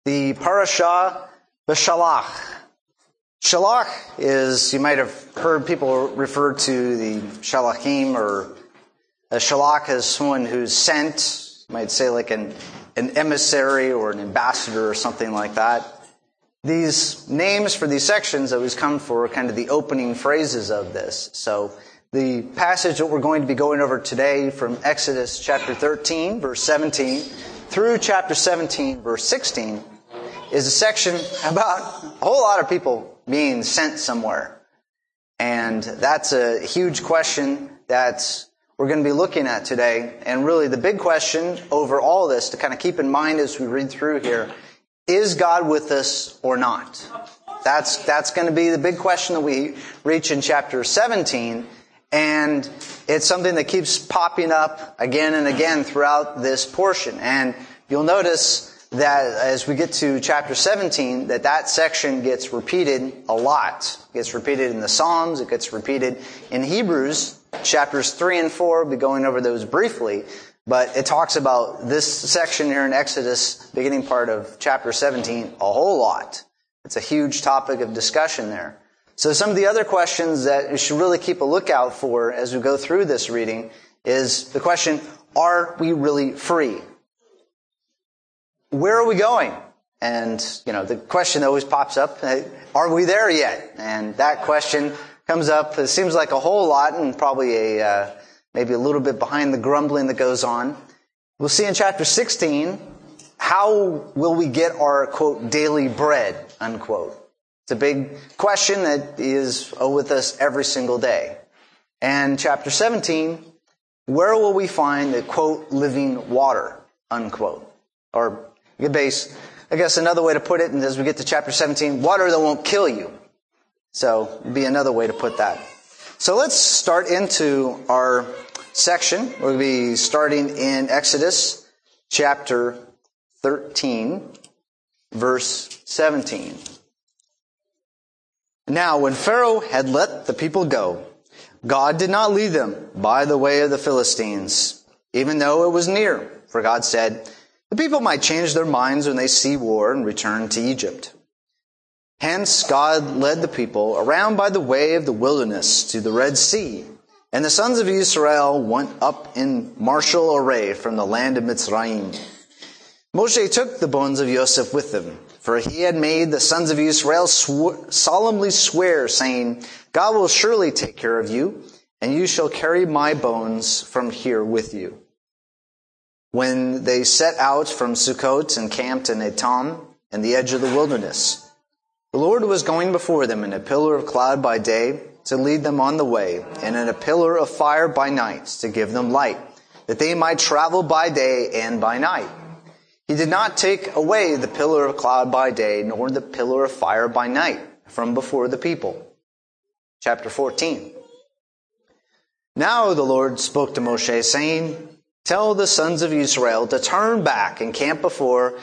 The Parashah B'Shalach. Shalach is, you might have heard people refer to the Shalachim, or a Shalach as someone who's sent. You might say like an emissary or an ambassador or something like that. These names for these sections always come for kind of the opening phrases of this. So the passage that we're going to be going over today from Exodus chapter 13, verse 17, through chapter 17, verse 16, is a section about a whole lot of people being sent somewhere. And that's a huge question that we're going to be looking at today. And really the big question over all this to kind of keep in mind as we read through here, is God with us or not? That's going to be the big question that we reach in chapter 17. And it's something that keeps popping up again and again throughout this portion. And you'll notice that as we get to chapter 17, that section gets repeated a lot. It gets repeated in the Psalms. It gets repeated in Hebrews. Chapters 3 and 4, we'll be going over those briefly. But it talks about this section here in Exodus, beginning part of chapter 17, a whole lot. It's a huge topic of discussion there. So some of the other questions that you should really keep a lookout for as we go through this reading is the question, are we really free? Where are we going? And, the question that always pops up, are we there yet? And that question comes up, it seems like a whole lot, and probably maybe a little bit behind the grumbling that goes on. We'll see in chapter 16, how will we get our, quote, daily bread, unquote. It's a big question that is with us every single day. And chapter 17, where will we find the, quote, living water, unquote. Or, you could base, I guess another way to put it, and as we get to chapter 17, water that won't kill you. So, it'd be another way to put that. So let's start into our section. We'll be starting in Exodus chapter 13, verse 17. Now, when Pharaoh had let the people go, God did not lead them by the way of the Philistines, even though it was near. For God said, the people might change their minds when they see war and return to Egypt. Hence, God led the people around by the way of the wilderness to the Red Sea. And the sons of Israel went up in martial array from the land of Mitzrayim. Moshe took the bones of Joseph with him, for he had made the sons of Israel solemnly swear, saying, God will surely take care of you, and you shall carry my bones from here with you. When they set out from Sukkot and camped in Etam, in the edge of the wilderness, the Lord was going before them in a pillar of cloud by day to lead them on the way, and in a pillar of fire by night to give them light, that they might travel by day and by night. He did not take away the pillar of cloud by day, nor the pillar of fire by night from before the people. Chapter 14. Now the Lord spoke to Moshe, saying, tell the sons of Israel to turn back and camp before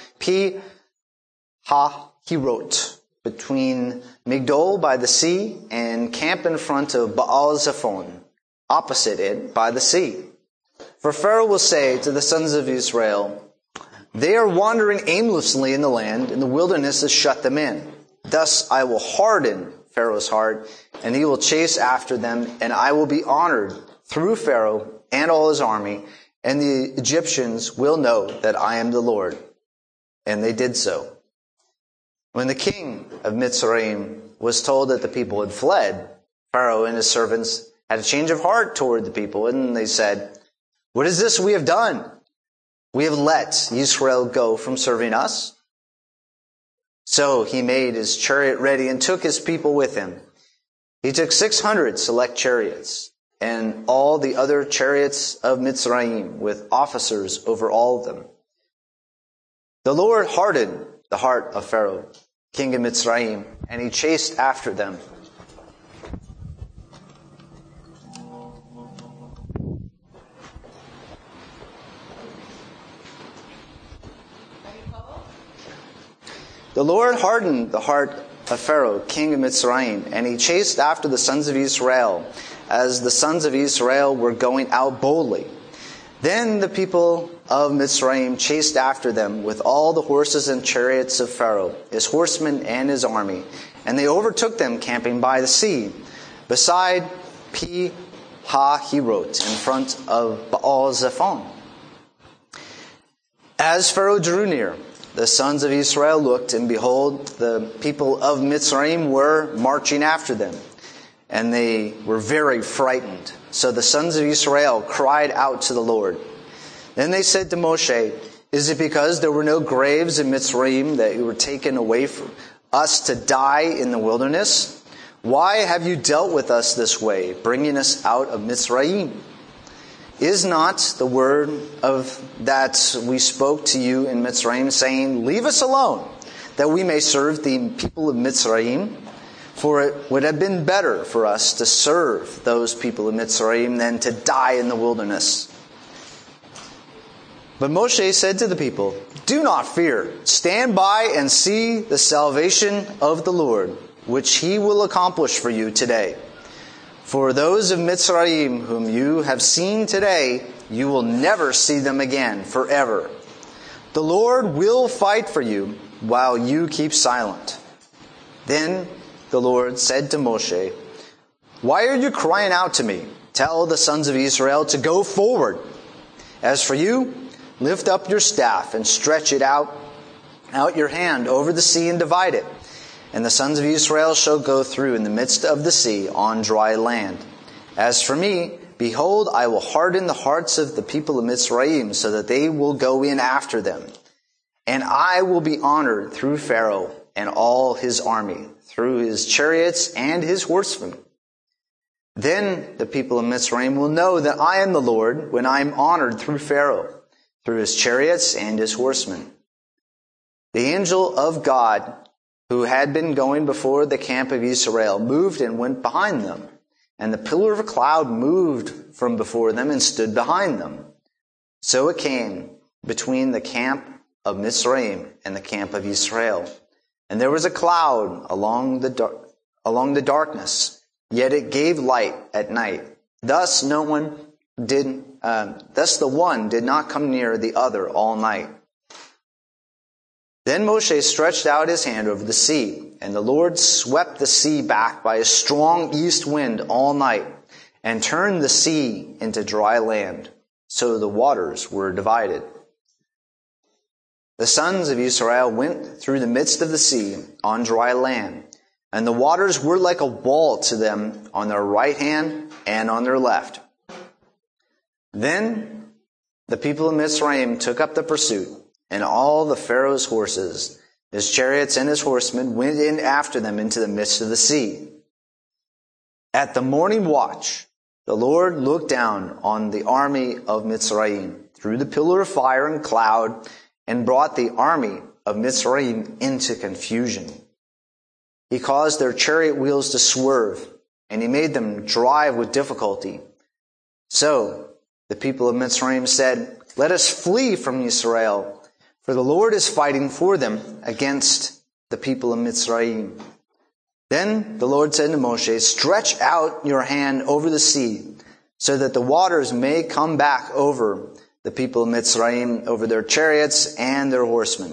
Pi-hahirot, between Migdol by the sea, and camp in front of Baal-Zephon, opposite it by the sea. For Pharaoh will say to the sons of Israel, they are wandering aimlessly in the land, and the wilderness has shut them in. Thus I will harden Pharaoh's heart, and he will chase after them, and I will be honored through Pharaoh and all his army, and the Egyptians will know that I am the Lord. And they did so. When the king of Mitzrayim was told that the people had fled, Pharaoh and his servants had a change of heart toward the people, and they said, what is this we have done? We have let Israel go from serving us. So he made his chariot ready and took his people with him. He took 600 select chariots and all the other chariots of Mitzrayim with officers over all of them. The Lord hardened the heart of Pharaoh, king of Mitzrayim, and he chased after them. The Lord hardened the heart of Pharaoh, king of Mitzrayim, and he chased after the sons of Israel, as the sons of Israel were going out boldly. Then the people of Mitzrayim chased after them with all the horses and chariots of Pharaoh, his horsemen and his army. And they overtook them camping by the sea, beside Pi-Hahirot, in front of Baal-Zephon. As Pharaoh drew near, the sons of Israel looked, and behold, the people of Mitzrayim were marching after them, and they were very frightened. So the sons of Israel cried out to the Lord. Then they said to Moshe, "Is it because there were no graves in Mitzrayim that you were taken away from us to die in the wilderness? Why have you dealt with us this way, bringing us out of Mitzrayim? Is not the word of that we spoke to you in Mitzrayim, saying, 'Leave us alone, that we may serve the people of Mitzrayim'? For it would have been better for us to serve those people of Mitzrayim than to die in the wilderness." But Moshe said to the people, "Do not fear. Stand by and see the salvation of the Lord, which he will accomplish for you today. For those of Mitzrayim whom you have seen today, you will never see them again forever. The Lord will fight for you while you keep silent." Then the Lord said to Moshe, "Why are you crying out to me? Tell the sons of Israel to go forward. As for you, lift up your staff and stretch it out your hand over the sea and divide it. And the sons of Israel shall go through in the midst of the sea on dry land. As for me, behold, I will harden the hearts of the people of Mitzrayim so that they will go in after them. And I will be honored through Pharaoh and all his army, through his chariots and his horsemen. Then the people of Mitzrayim will know that I am the Lord when I am honored through Pharaoh, through his chariots and his horsemen." The angel of God, who had been going before the camp of Israel, moved and went behind them. And the pillar of a cloud moved from before them and stood behind them. So it came between the camp of Mitzrayim and the camp of Israel. And there was a cloud along the darkness, yet it gave light at night. Thus the one did not come near the other all night. Then Moshe stretched out his hand over the sea, and the Lord swept the sea back by a strong east wind all night, and turned the sea into dry land, so the waters were divided. The sons of Israel went through the midst of the sea on dry land, and the waters were like a wall to them on their right hand and on their left. Then the people of Mitzrayim took up the pursuit, and all the Pharaoh's horses, his chariots and his horsemen went in after them into the midst of the sea. At the morning watch, the Lord looked down on the army of Mitzrayim through the pillar of fire and cloud, and brought the army of Mitzrayim into confusion. He caused their chariot wheels to swerve, and he made them drive with difficulty. So the people of Mitzrayim said, "Let us flee from Israel, for the Lord is fighting for them against the people of Mitzrayim." Then the Lord said to Moshe, "Stretch out your hand over the sea, so that the waters may come back over the people of Mitzrayim, over their chariots and their horsemen."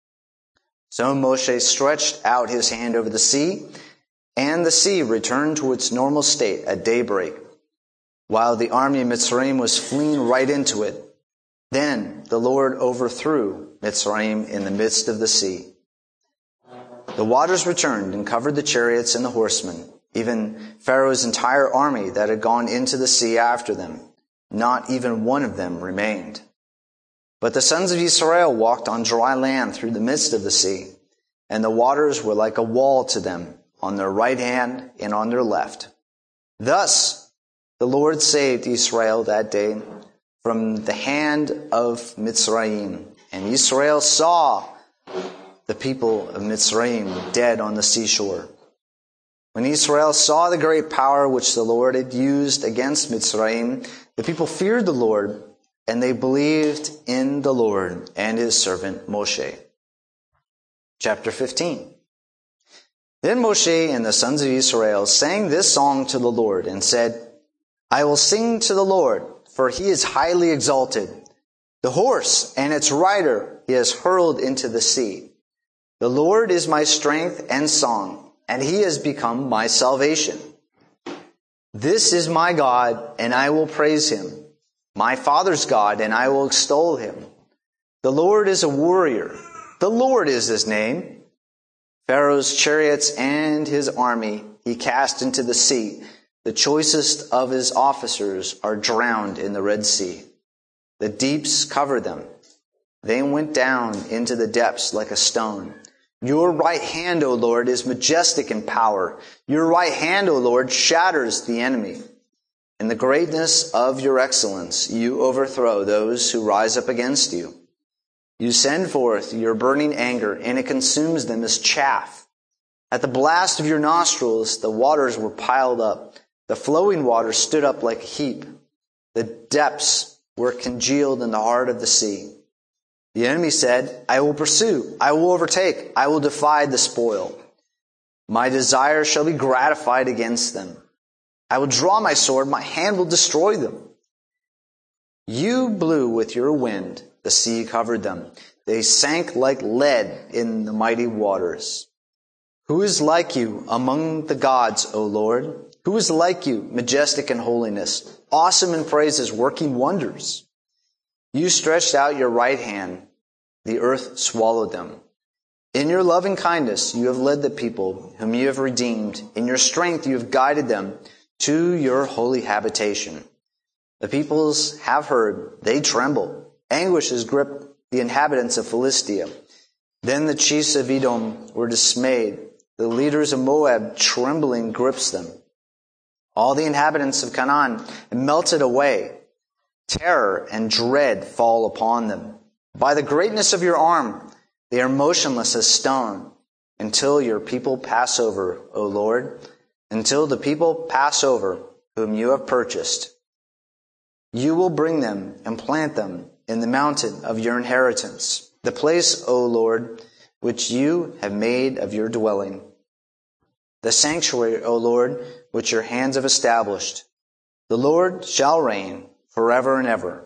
So Moshe stretched out his hand over the sea, and the sea returned to its normal state at daybreak, while the army of Mitzrayim was fleeing right into it. Then the Lord overthrew Mitzrayim in the midst of the sea. The waters returned and covered the chariots and the horsemen, even Pharaoh's entire army that had gone into the sea after them. Not even one of them remained. But the sons of Israel walked on dry land through the midst of the sea, and the waters were like a wall to them on their right hand and on their left. Thus the Lord saved Israel that day from the hand of Mitzrayim. And Israel saw the people of Mitzrayim dead on the seashore. When Israel saw the great power which the Lord had used against Mitzrayim, the people feared the Lord, and they believed in the Lord and his servant Moshe. Chapter 15. Then Moshe and the sons of Israel sang this song to the Lord and said, "I will sing to the Lord, for he is highly exalted. The horse and its rider he has hurled into the sea. The Lord is my strength and song, and he has become my salvation. This is my God, and I will praise him, my father's God, and I will extol him. The Lord is a warrior. The Lord is his name. Pharaoh's chariots and his army he cast into the sea. The choicest of his officers are drowned in the Red Sea. The deeps covered them. They went down into the depths like a stone. Your right hand, O Lord, is majestic in power. Your right hand, O Lord, shatters the enemy. In the greatness of your excellence, you overthrow those who rise up against you. You send forth your burning anger, and it consumes them as chaff. At the blast of your nostrils, the waters were piled up. The flowing waters stood up like a heap. The depths were congealed in the heart of the sea. The enemy said, I will pursue, I will overtake, I will divide the spoil. My desire shall be gratified against them. I will draw my sword, my hand will destroy them. You blew with your wind, the sea covered them. They sank like lead in the mighty waters. Who is like you among the gods, O Lord? Who is like you, majestic in holiness, awesome in praises, working wonders? You stretched out your right hand. The earth swallowed them. In your loving kindness, you have led the people whom you have redeemed. In your strength, you have guided them to your holy habitation. The peoples have heard. They tremble. Anguish has gripped the inhabitants of Philistia. Then the chiefs of Edom were dismayed. The leaders of Moab trembling grips them. All the inhabitants of Canaan melted away. Terror and dread fall upon them. By the greatness of your arm, they are motionless as stone until your people pass over, O Lord, until the people pass over whom you have purchased. You will bring them and plant them in the mountain of your inheritance, the place, O Lord, which you have made of your dwelling. The sanctuary, O Lord, which your hands have established. The Lord shall reign forever and ever.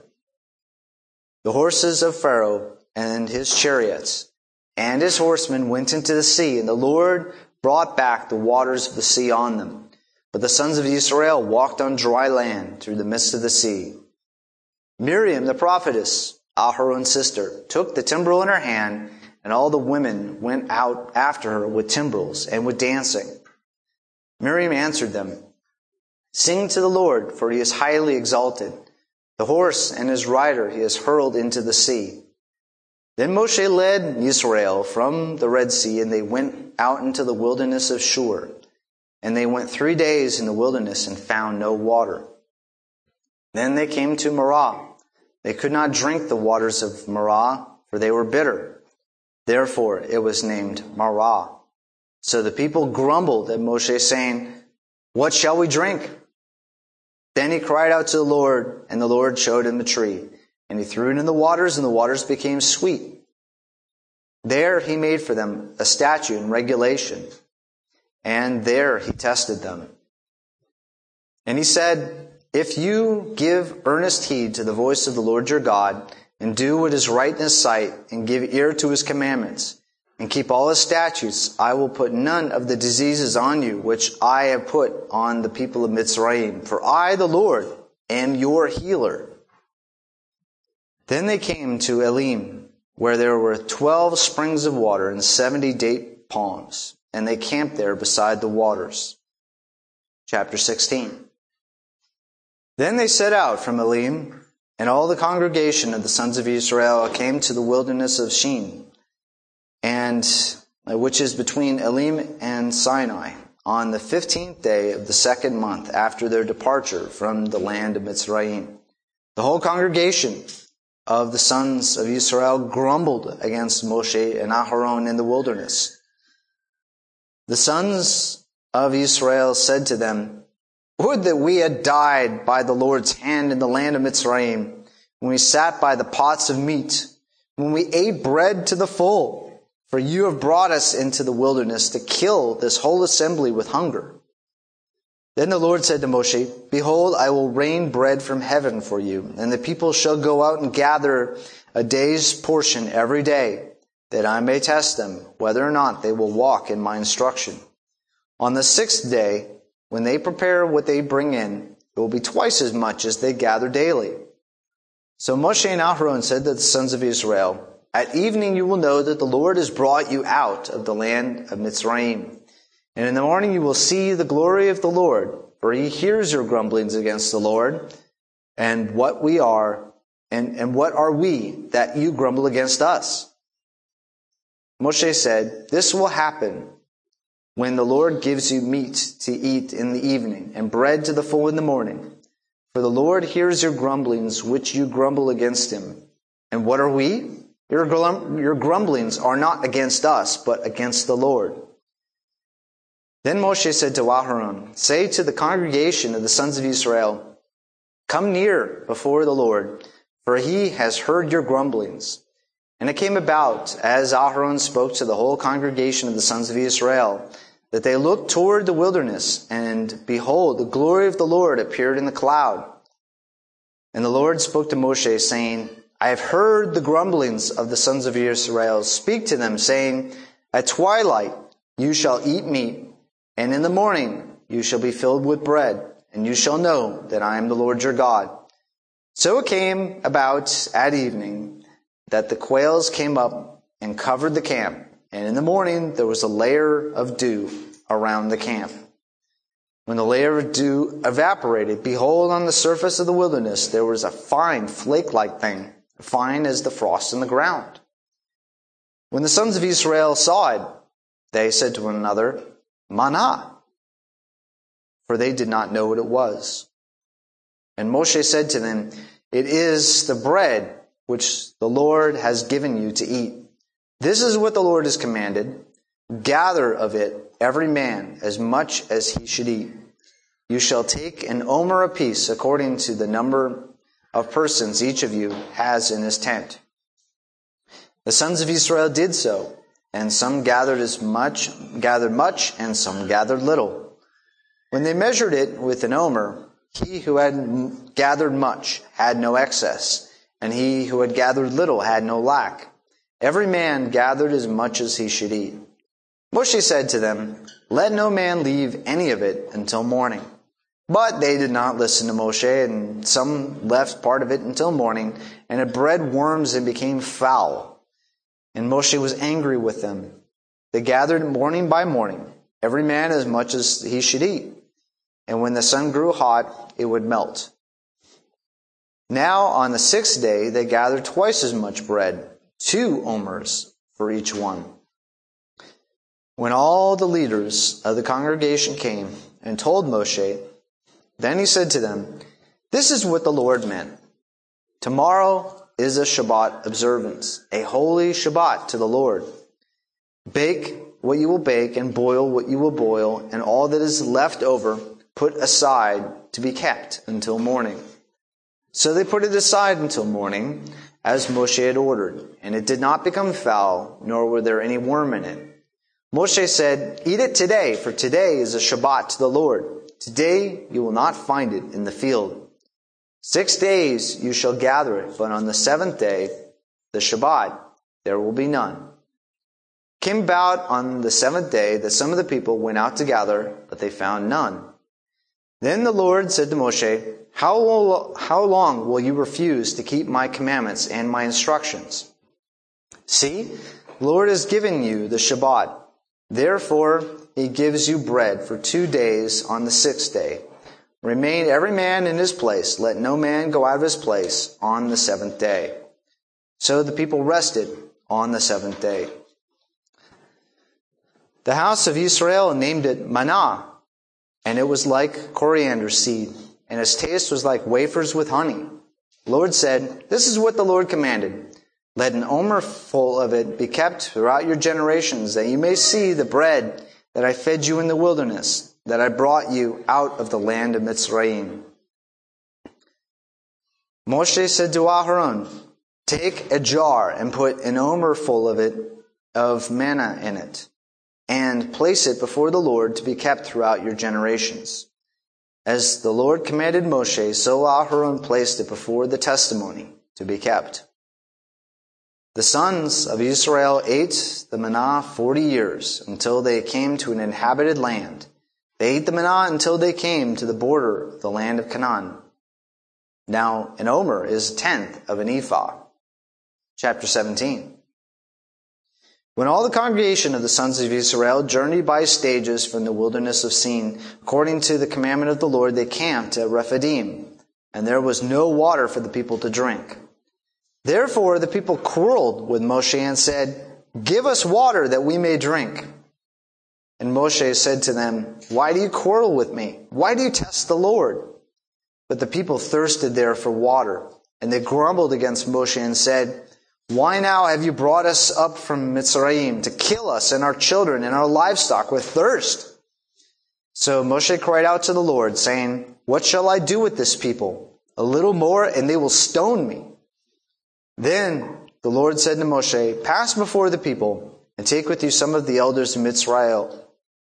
The horses of Pharaoh and his chariots and his horsemen went into the sea, and the Lord brought back the waters of the sea on them. But the sons of Israel walked on dry land through the midst of the sea. Miriam, the prophetess, Aharon's sister, took the timbrel in her hand, and all the women went out after her with timbrels and with dancing. Miriam answered them, Sing to the Lord, for he is highly exalted. The horse and his rider he has hurled into the sea. Then Moshe led Israel from the Red Sea, and they went out into the wilderness of Shur. And they went 3 days in the wilderness and found no water. Then they came to Marah. They could not drink the waters of Marah, for they were bitter. Therefore it was named Marah. So the people grumbled at Moshe, saying, What shall we drink? Then he cried out to the Lord, and the Lord showed him a tree. And he threw it in the waters, and the waters became sweet. There he made for them a statute and regulation. And there he tested them. And he said, If you give earnest heed to the voice of the Lord your God, and do what is right in his sight, and give ear to his commandments, and keep all his statutes, I will put none of the diseases on you which I have put on the people of Mitzrayim. For I, the Lord, am your healer. Then they came to Elim, where there were 12 springs of water and 70 date palms, and they camped there beside the waters. Chapter 16. Then they set out from Elim, and all the congregation of the sons of Israel came to the wilderness of Shin, and which is between Elim and Sinai, on the 15th day of the 2nd month after their departure from the land of Mitzrayim. The whole congregation of the sons of Israel grumbled against Moshe and Aharon in the wilderness. The sons of Israel said to them, Would that we had died by the Lord's hand in the land of Mitzrayim, when we sat by the pots of meat, when we ate bread to the full. For you have brought us into the wilderness to kill this whole assembly with hunger. Then the Lord said to Moshe, Behold, I will rain bread from heaven for you, and the people shall go out and gather a day's portion every day, that I may test them, whether or not they will walk in my instruction. On the 6th day, when they prepare what they bring in, it will be twice as much as they gather daily. So Moshe and Aharon said to the sons of Israel, At evening you will know that the Lord has brought you out of the land of Mitzrayim. And in the morning you will see the glory of the Lord, for he hears your grumblings against the Lord. And what we are, and what are we that you grumble against us? Moshe said, This will happen when the Lord gives you meat to eat in the evening, and bread to the full in the morning. For the Lord hears your grumblings, which you grumble against him. And what are we? Your grumblings are not against us, but against the Lord. Then Moshe said to Aharon, Say to the congregation of the sons of Israel, Come near before the Lord, for he has heard your grumblings. And it came about, as Aharon spoke to the whole congregation of the sons of Israel, that they looked toward the wilderness, and behold, the glory of the Lord appeared in the cloud. And the Lord spoke to Moshe, saying, I have heard the grumblings of the sons of Israel. Speak to them, saying, At twilight you shall eat meat, and in the morning you shall be filled with bread, and you shall know that I am the Lord your God. So it came about at evening that the quails came up and covered the camp, and in the morning there was a layer of dew around the camp. When the layer of dew evaporated, behold, on the surface of the wilderness there was a fine flake-like thing, fine as the frost in the ground. When the sons of Israel saw it, they said to one another, Manna, for they did not know what it was. And Moshe said to them, It is the bread which the Lord has given you to eat. This is what the Lord has commanded. Gather of it every man as much as he should eat. You shall take an omer apiece according to the number of persons each of you has in his tent. The sons of Israel did so, and some gathered much, and some gathered little. When they measured it with an omer, he who had gathered much had no excess, and he who had gathered little had no lack. Every man gathered as much as he should eat. Moshe said to them, Let no man leave any of it until morning. But they did not listen to Moshe, and some left part of it until morning, and it bred worms and became foul. And Moshe was angry with them. They gathered morning by morning, every man as much as he should eat. And when the sun grew hot, it would melt. Now on the 6th day they gathered twice as much bread, 2 omers for each one. When all the leaders of the congregation came and told Moshe, then he said to them, This is what the Lord meant. Tomorrow is a Shabbat observance, a holy Shabbat to the Lord. Bake what you will bake, and boil what you will boil, and all that is left over put aside to be kept until morning. So they put it aside until morning, as Moshe had ordered, and it did not become foul, nor were there any worm in it. Moshe said, Eat it today, for today is a Shabbat to the Lord. Today you will not find it in the field. 6 days you shall gather it, but on the 7th day, the Shabbat, there will be none. It came about on the 7th day that some of the people went out to gather, but they found none. Then the Lord said to Moshe, How long will you refuse to keep my commandments and my instructions? See, the Lord has given you the Shabbat. Therefore, he gives you bread for 2 days on the 6th day. Remain every man in his place. Let no man go out of his place on the 7th day. So the people rested on the 7th day. The house of Israel named it Manna, and it was like coriander seed, and its taste was like wafers with honey. The Lord said, This is what the Lord commanded. Let an omer full of it be kept throughout your generations, that you may see the bread that I fed you in the wilderness, that I brought you out of the land of Mitzrayim. Moshe said to Aharon, Take a jar and put an omer full of manna in it, and place it before the Lord to be kept throughout your generations. As the Lord commanded Moshe, so Aharon placed it before the testimony to be kept. The sons of Israel ate the manna 40 years, until they came to an inhabited land. They ate the manna until they came to the border of the land of Canaan. Now an omer is a tenth of an ephah. Chapter 17. When all the congregation of the sons of Israel journeyed by stages from the wilderness of Sin, according to the commandment of the Lord, they camped at Rephidim, and there was no water for the people to drink. Therefore the people quarreled with Moshe and said, "Give us water that we may drink." And Moshe said to them, "Why do you quarrel with me? Why do you test the Lord?" But the people thirsted there for water, and they grumbled against Moshe and said, "Why now have you brought us up from Mitzrayim to kill us and our children and our livestock with thirst?" So Moshe cried out to the Lord, saying, "What shall I do with this people? A little more and they will stone me." Then the Lord said to Moshe, "Pass before the people and take with you some of the elders of Israel,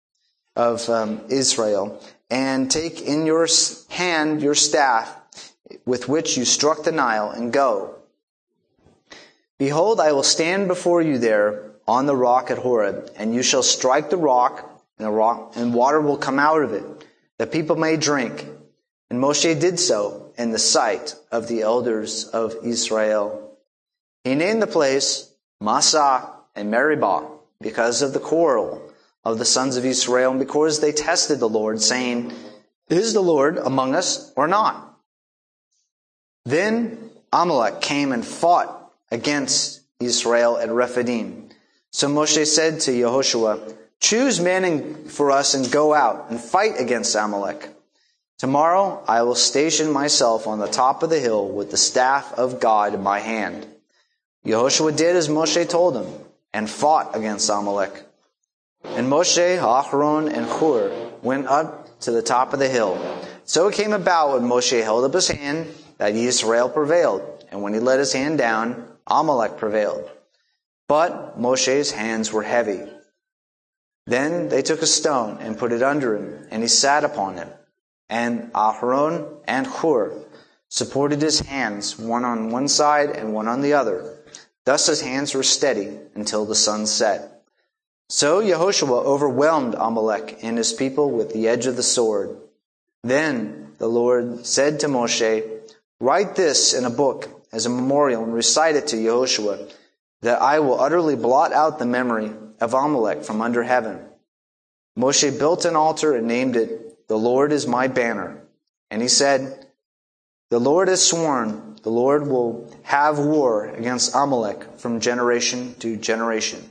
and take in your hand your staff with which you struck the Nile, and go. Behold, I will stand before you there on the rock at Horeb, and you shall strike the rock, and water will come out of it, that people may drink." And Moshe did so in the sight of the elders of Israel. He named the place Massah and Meribah because of the quarrel of the sons of Israel, and because they tested the Lord, saying, "Is the Lord among us or not?" Then Amalek came and fought against Israel at Rephidim. So Moshe said to Yehoshua, "Choose men for us and go out and fight against Amalek. Tomorrow I will station myself on the top of the hill with the staff of God in my hand." Yehoshua did as Moshe told him and fought against Amalek. And Moshe, Aharon, and Hur went up to the top of the hill. So it came about when Moshe held up his hand that Israel prevailed, and when he let his hand down, Amalek prevailed. But Moshe's hands were heavy. Then they took a stone and put it under him, and he sat upon it. And Aharon and Hur supported his hands, one on one side and one on the other. Thus his hands were steady until the sun set. So Yehoshua overwhelmed Amalek and his people with the edge of the sword. Then the Lord said to Moshe, "Write this in a book as a memorial and recite it to Yehoshua, that I will utterly blot out the memory of Amalek from under heaven." Moshe built an altar and named it, "The Lord is my banner." And he said, "The Lord has sworn, the Lord will have war against Amalek from generation to generation."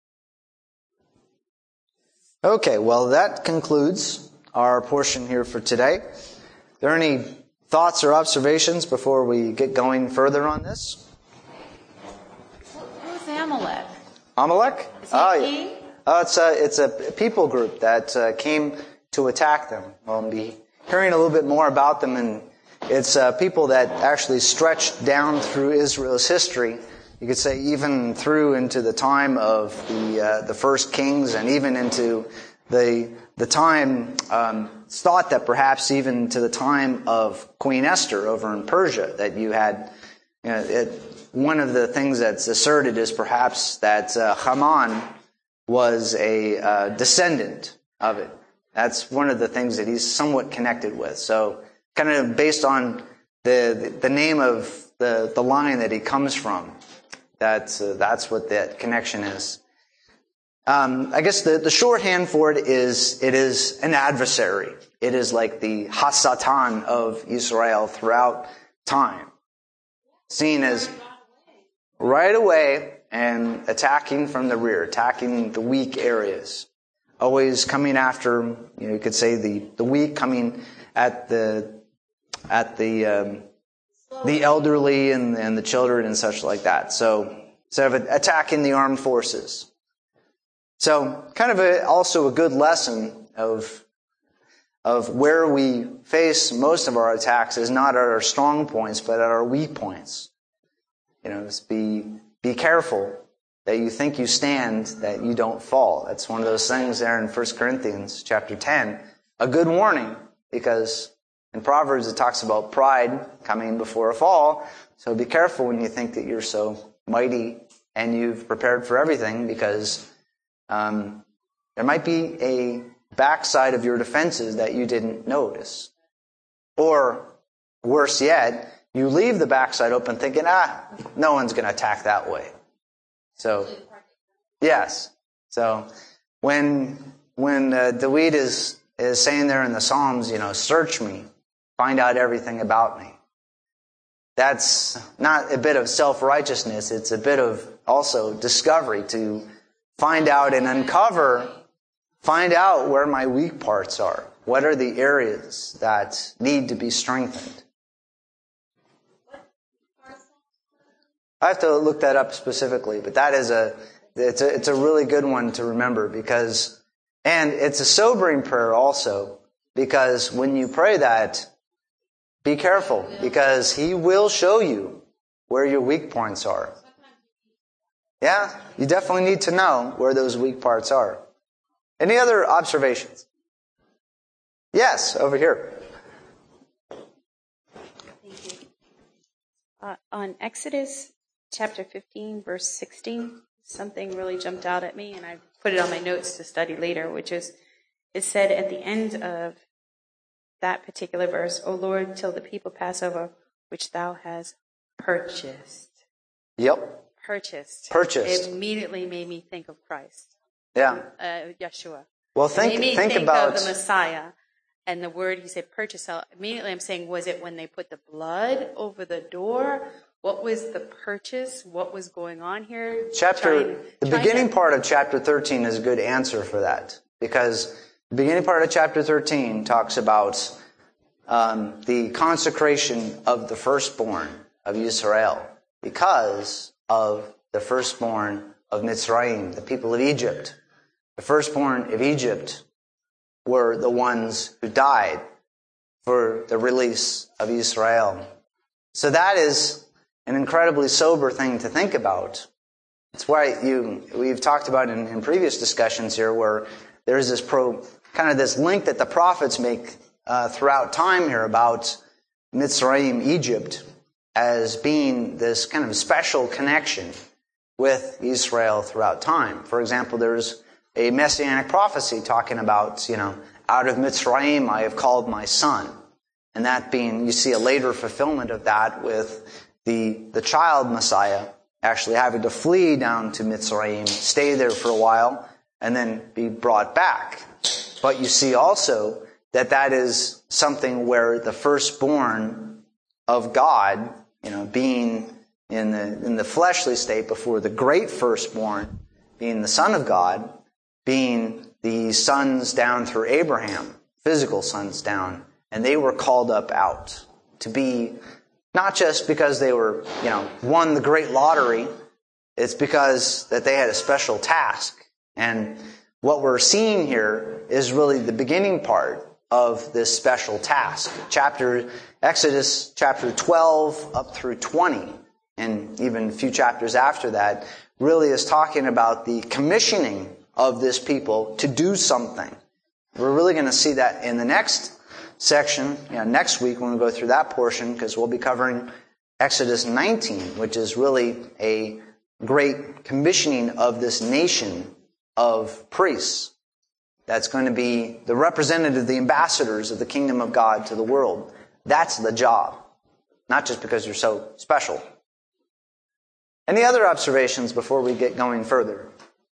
Okay, well, that concludes our portion here for today. Are there any thoughts or observations before we get going further on this? Who's Amalek? Amalek? Is he a king? It's a people group that came to attack them. We'll be hearing a little bit more about them, and it's people that actually stretched down through Israel's history. You could say even through into the time of the first kings, and even into the time, it's thought that perhaps even to the time of Queen Esther over in Persia, that you had, one of the things that's asserted is perhaps that Haman was a descendant of it. That's one of the things that he's somewhat connected with. So kind of based on the name of the line that he comes from, that's what that connection is. I guess the shorthand for it is an adversary. It is like the Hasatan of Israel throughout time, seen as right away and attacking from the rear, attacking the weak areas, always coming after, you could say the weak, coming at the elderly and the children and such like that. So instead of attacking the armed forces. So kind of also a good lesson of where we face most of our attacks is not at our strong points, but at our weak points. Just be careful that you think you stand, that you don't fall. That's one of those things there in 1 Corinthians chapter 10. A good warning, because In Proverbs, it talks about pride coming before a fall. So be careful when you think that you're so mighty and you've prepared for everything, because there might be a backside of your defenses that you didn't notice. Or, worse yet, you leave the backside open thinking, no one's going to attack that way. So, yes. So, when David is saying there in the Psalms, search me, find out everything about me. That's not a bit of self-righteousness. It's a bit of also discovery to find out and find out where my weak parts are. What are the areas that need to be strengthened? I have to look that up specifically, but that is it's a really good one to remember, and it's a sobering prayer also, because when you pray that, be careful, because He will show you where your weak points are. Yeah, you definitely need to know where those weak parts are. Any other observations? Yes, over here. Thank you. On Exodus chapter 15, verse 16, something really jumped out at me, and I put it on my notes to study later, which is, it said at the end of that particular verse, O Lord, till the people pass over, which thou hast purchased. Yep. Purchased. It immediately made me think of Christ. Yeah. Yeshua. Well, think about of the Messiah. And the word, he said, purchase. So immediately I'm saying, was it when they put the blood over the door? What was the purchase? What was going on here? The beginning part of chapter 13 is a good answer for that, because the beginning part of chapter 13 talks about the consecration of the firstborn of Israel because of the firstborn of Mitzrayim, the people of Egypt. The firstborn of Egypt were the ones who died for the release of Israel. So that is an incredibly sober thing to think about. It's why we've talked about in previous discussions here, where there's this this link that the prophets make throughout time here about Mitzrayim, Egypt, as being this kind of special connection with Israel throughout time. For example, there's a messianic prophecy talking about, out of Mitzrayim I have called my son. And that being, you see a later fulfillment of that with the child Messiah actually having to flee down to Mitzrayim, stay there for a while, and then be brought back. But you see also that is something where the firstborn of God, being in the fleshly state before the great firstborn, being the Son of God, being the sons down through Abraham, physical sons down, and they were called up out to be, not just because they were, won the great lottery, it's because that they had a special task. And what we're seeing here is really the beginning part of this special task. Exodus chapter 12 up through 20, and even a few chapters after that, really is talking about the commissioning of this people to do something. We're really going to see that in the next section, next week when we go through that portion, because we'll be covering Exodus 19, which is really a great commissioning of this nation of priests. That's going to be the representative, the ambassadors of the kingdom of God to the world. That's the job. Not just because you're so special. Any other observations before we get going further?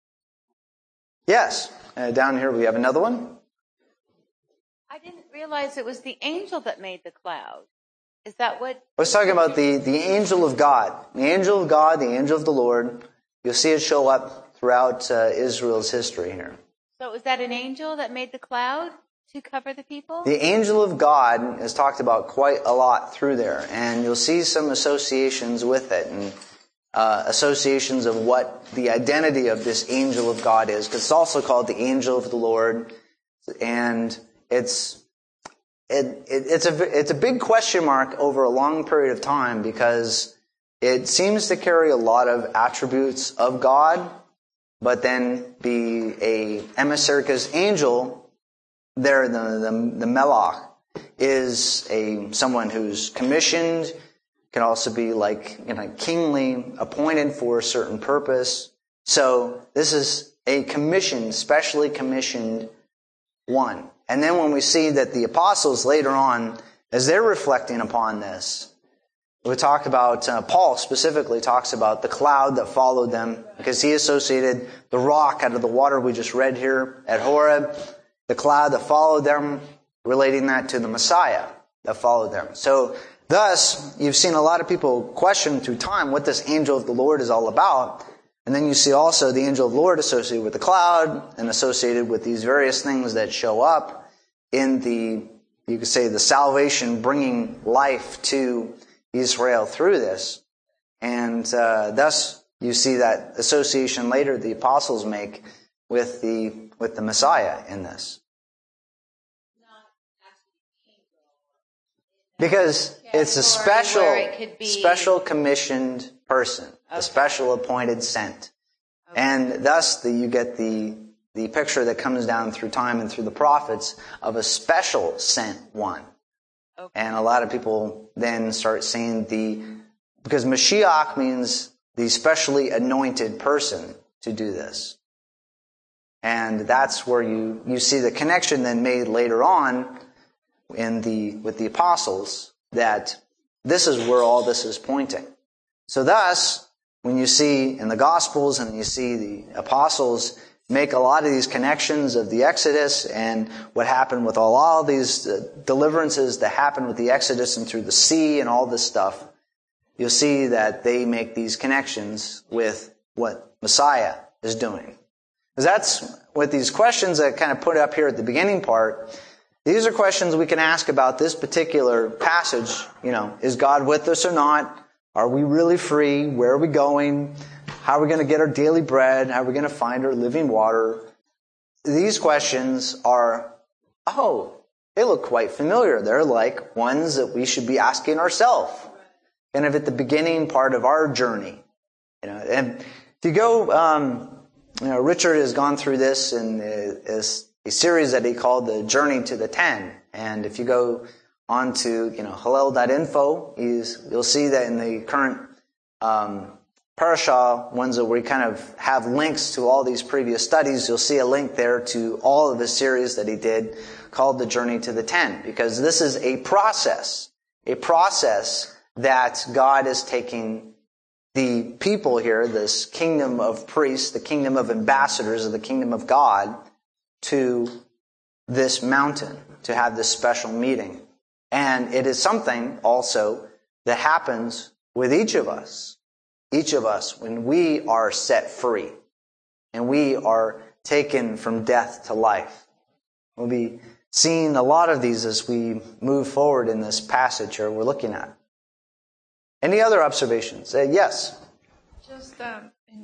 Yes. Down here we have another one. I didn't realize it was the angel that made the cloud. Is that what? I was talking about the angel of God. The angel of God, the angel of the Lord. You'll see it show up throughout Israel's history here. So is that an angel that made the cloud to cover the people? The angel of God is talked about quite a lot through there. And you'll see some associations with it. And associations of what the identity of this angel of God is. Because it's also called the angel of the Lord. And it's a big question mark over a long period of time, because it seems to carry a lot of attributes of God, but then be a emissary, because angel, they're the melach, is someone who's commissioned, can also be kingly appointed for a certain purpose. So this is a commissioned, specially commissioned one. And then when we see that the apostles later on, as they're reflecting upon this, we talk about, Paul specifically talks about the cloud that followed them, because he associated the rock out of the water we just read here at Horeb, the cloud that followed them, relating that to the Messiah that followed them. So thus, you've seen a lot of people question through time what this angel of the Lord is all about. And then you see also the angel of the Lord associated with the cloud and associated with these various things that show up in you could say, the salvation, bringing life to Israel through this. And thus, you see that association later the apostles make with the Messiah in this. Because it's a special commissioned person, a special appointed sent. And thus you get the picture that comes down through time and through the prophets of a special sent one. Okay. And a lot of people then start saying because Mashiach means the specially anointed person to do this. And that's where you see the connection then made later on with the apostles, that this is where all this is pointing. So thus, when you see in the Gospels and you see the apostles make a lot of these connections of the Exodus and what happened with all these deliverances that happened with the Exodus and through the sea and all this stuff, you'll see that they make these connections with what Messiah is doing. Because that's with these questions that I kind of put up here at the beginning part. These are questions we can ask about this particular passage. Is God with us or not? Are we really free? Where are we going? How are we going to get our daily bread? How are we going to find our living water? These questions they look quite familiar. They're like ones that we should be asking ourselves, kind of at the beginning part of our journey. And if you go, Richard has gone through this in a series that he called the Journey to the 10. And if you go on to, Hillel.info, you'll see that in the current parashah ones where we kind of have links to all these previous studies, you'll see a link there to all of the series that he did called the Journey to the 10. Because this is a process that God is taking the people here, this kingdom of priests, the kingdom of ambassadors of the kingdom of God, to this mountain to have this special meeting. And it is something also that happens with each of us when we are set free and we are taken from death to life. We'll be seeing a lot of these as we move forward in this passage here we're looking at. Any other observations? Yes? Just in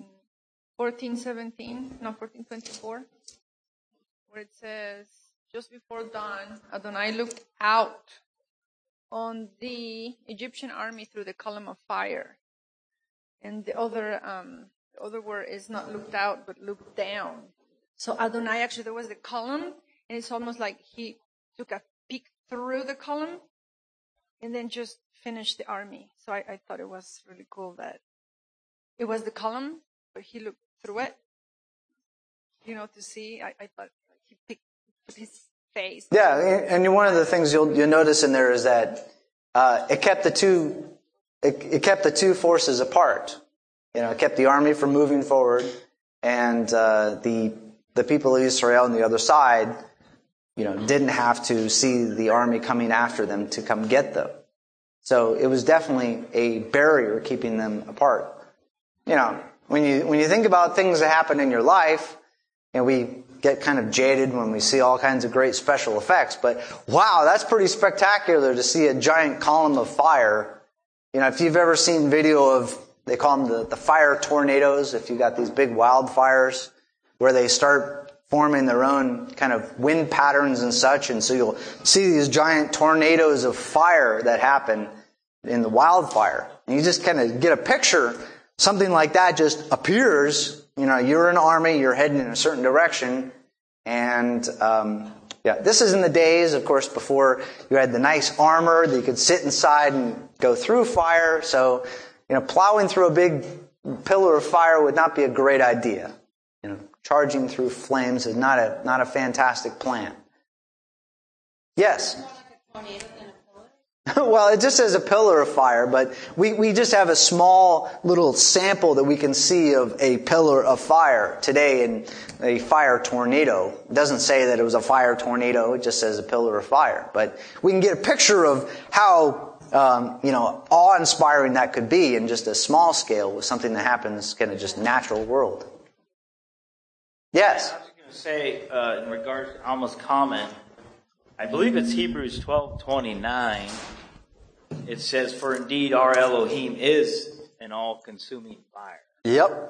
14:24, where it says, just before dawn, Adonai looked out on the Egyptian army through the column of fire. And the other word is not looked out, but looked down. So Adonai, actually, there was the column, and it's almost like he took a peek through the column and then just finished the army. So I thought it was really cool that it was the column, but he looked through it, to see. I thought he put his face. Yeah, and one of the things you'll notice in there is that it kept the two forces apart. It kept the army from moving forward, and the people of Israel on the other side, didn't have to see the army coming after them to come get them. So it was definitely a barrier keeping them apart. When you think about things that happen in your life, we get kind of jaded when we see all kinds of great special effects, but wow, that's pretty spectacular to see a giant column of fire. If you've ever seen video of, they call them the fire tornadoes, if you've got these big wildfires where they start forming their own kind of wind patterns and such, and so you'll see these giant tornadoes of fire that happen in the wildfire. And you just kind of get a picture, something like that just appears. You're in an army, you're heading in a certain direction, and Yeah, this is in the days, of course, before you had the nice armor that you could sit inside and go through fire. So, plowing through a big pillar of fire would not be a great idea. Charging through flames is not a fantastic plan. Yes? Well, it just says a pillar of fire, but we just have a small little sample that we can see of a pillar of fire today in a fire tornado. It doesn't say that it was a fire tornado, it just says a pillar of fire. But we can get a picture of how, awe-inspiring that could be in just a small scale with something that happens kind of just natural world. Yes? I was going to say, in regards to Alma's comment, I believe it's Hebrews 12:29. It says, "For indeed our Elohim is an all-consuming fire." Yep.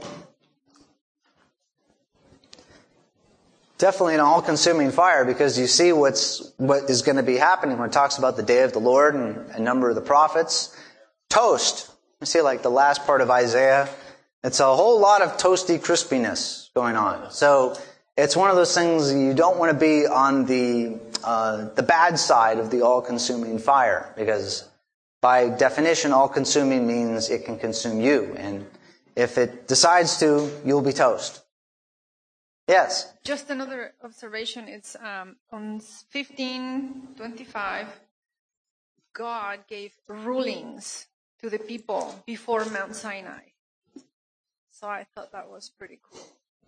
Definitely an all-consuming fire, because you see what is going to be happening when it talks about the day of the Lord and a number of the prophets. Toast. You see, like the last part of Isaiah. It's a whole lot of toasty crispiness going on. So it's one of those things you don't want to be on the bad side of the all-consuming fire, because by definition, all-consuming means it can consume you. And if it decides to, you'll be toast. Yes? Just another observation. It's on 15:25. God gave rulings to the people before Mount Sinai. So I thought that was pretty cool.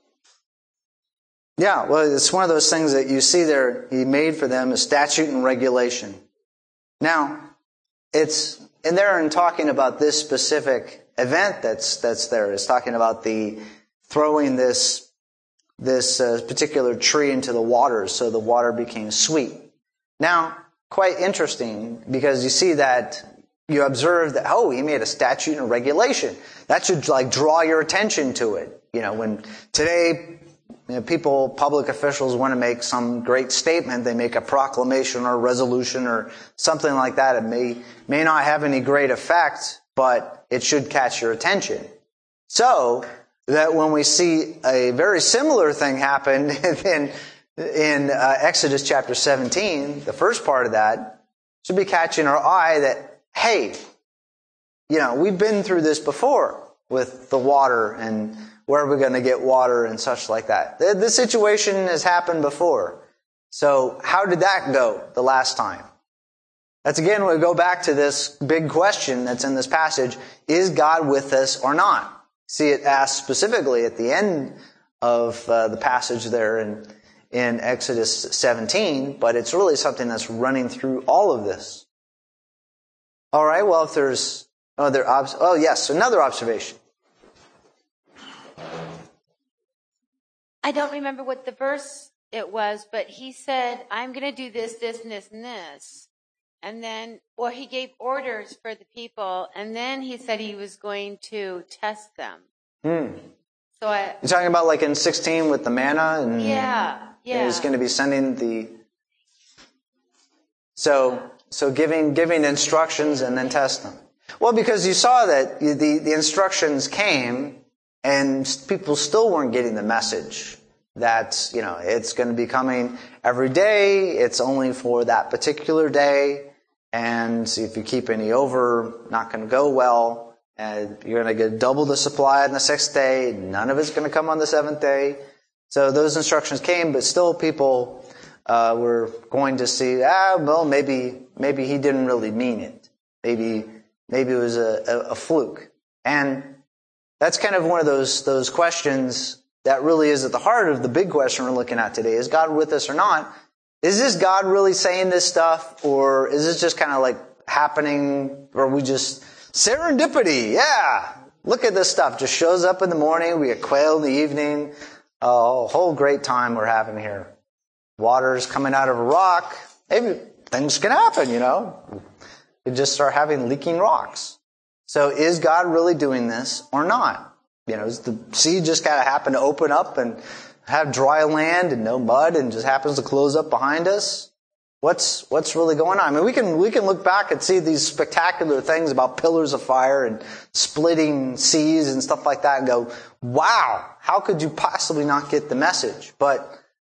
Yeah, well, it's one of those things that you see there. He made for them a statute and regulation. Now, it's in there in talking about this specific event that's there. It's talking about the throwing this particular tree into the waters, so the water became sweet. Now, quite interesting, because you see that you observe that, he made a statute and regulation. That should draw your attention to it. When today public officials want to make some great statement, they make a proclamation or a resolution or something like that. It may not have any great effect, but it should catch your attention. So that when we see a very similar thing happen in Exodus chapter 17, the first part of that should be catching our eye that, hey, we've been through this before with the water and where are we going to get water and such like that. This situation has happened before. So how did that go the last time? That's again, we go back to this big question that's in this passage. Is God with us or not? See it asked specifically at the end of the passage there in Exodus 17, but it's really something that's running through all of this. All right, well, if there's another observation. I don't remember what the verse it was, but he said, I'm going to do this, this, and this, and this. And then, he gave orders for the people, and then he said he was going to test them. So you're talking about like in 16 with the manna? And yeah. He's going to be sending So giving instructions and then test them. Well, because you saw that the instructions came, and people still weren't getting the message that, it's going to be coming every day. It's only for that particular day. And if you keep any over, not going to go well. And you're going to get double the supply on the 6th day. None of it's going to come on the 7th day. So those instructions came, but still people were going to see, maybe he didn't really mean it. Maybe it was a fluke. And that's kind of one of those questions that really is at the heart of the big question we're looking at today. Is God with us or not? Is this God really saying this stuff, or is this just kind of like happening, or we just serendipity? Yeah, look at this stuff. Just shows up in the morning, we get quail in the evening. Oh, a whole great time we're having here. Water's coming out of a rock. Maybe things can happen, We just start having leaking rocks. So is God really doing this or not? Does the sea just kind of happen to open up and have dry land and no mud and just happens to close up behind us? What's really going on? I mean, we can look back and see these spectacular things about pillars of fire and splitting seas and stuff like that and go, wow, how could you possibly not get the message? But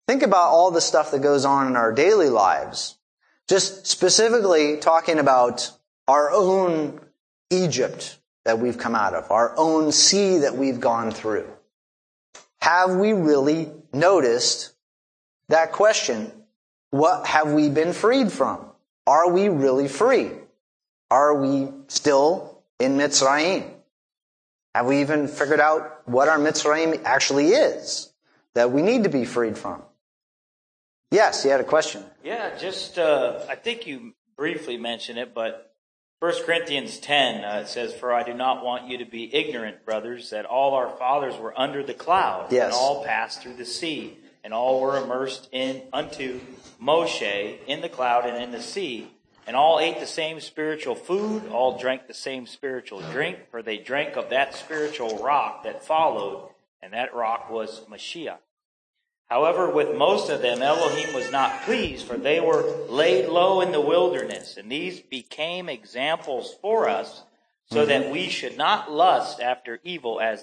Think about all the stuff that goes on in our daily lives. Just specifically talking about our own Egypt that we've come out of, our own sea that we've gone through. Have we really noticed that question? What have we been freed from? Are we really free? Are we still in Mitzrayim? Have we even figured out what our Mitzrayim actually is that we need to be freed from? Yes, you had a question. Yeah, just, I think you briefly mentioned it, but 1 Corinthians 10, it says, "For I do not want you to be ignorant, brothers, that all our fathers were under the cloud, Yes. and all passed through the sea, and all were immersed unto Moshe in the cloud and in the sea. And all ate the same spiritual food, all drank the same spiritual drink, for they drank of that spiritual rock that followed, and that rock was Mashiach. However, with most of them, Elohim was not pleased, for they were laid low in the wilderness. And these became examples for us, so that we should not lust after evil as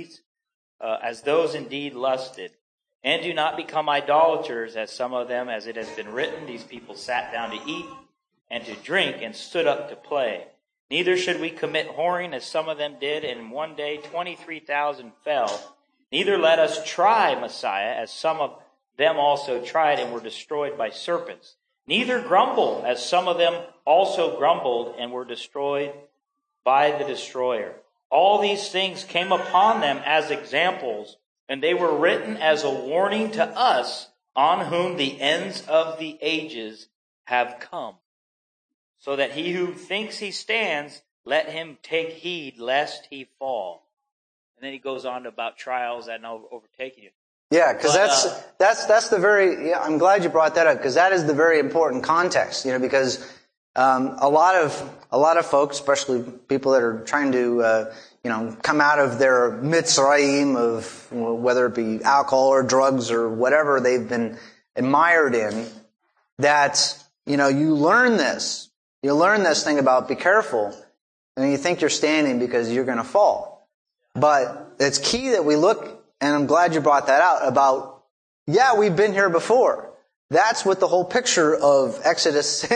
those indeed lusted. And do not become idolaters, as some of them, as it has been written, these people sat down to eat and to drink and stood up to play. Neither should we commit whoring, as some of them did, and one day 23,000 fell. Neither let us try Messiah, as some of them also tried and were destroyed by serpents. Neither grumble, as some of them also grumbled and were destroyed by the destroyer. All these things came upon them as examples, and they were written as a warning to us, on whom the ends of the ages have come. So that he who thinks he stands, let him take heed lest he fall." And then he goes on about trials that are overtaking you. Yeah, because that's the very. Yeah, I'm glad you brought that up, because that is the very important context. Because a lot of folks, especially people that are trying to come out of their Mitzrayim of whether it be alcohol or drugs or whatever they've been mired in, that you learn this. You learn this thing about be careful, and you think you're standing because you're going to fall. But it's key that we look, and I'm glad you brought that out, about, we've been here before. That's what the whole picture of Exodus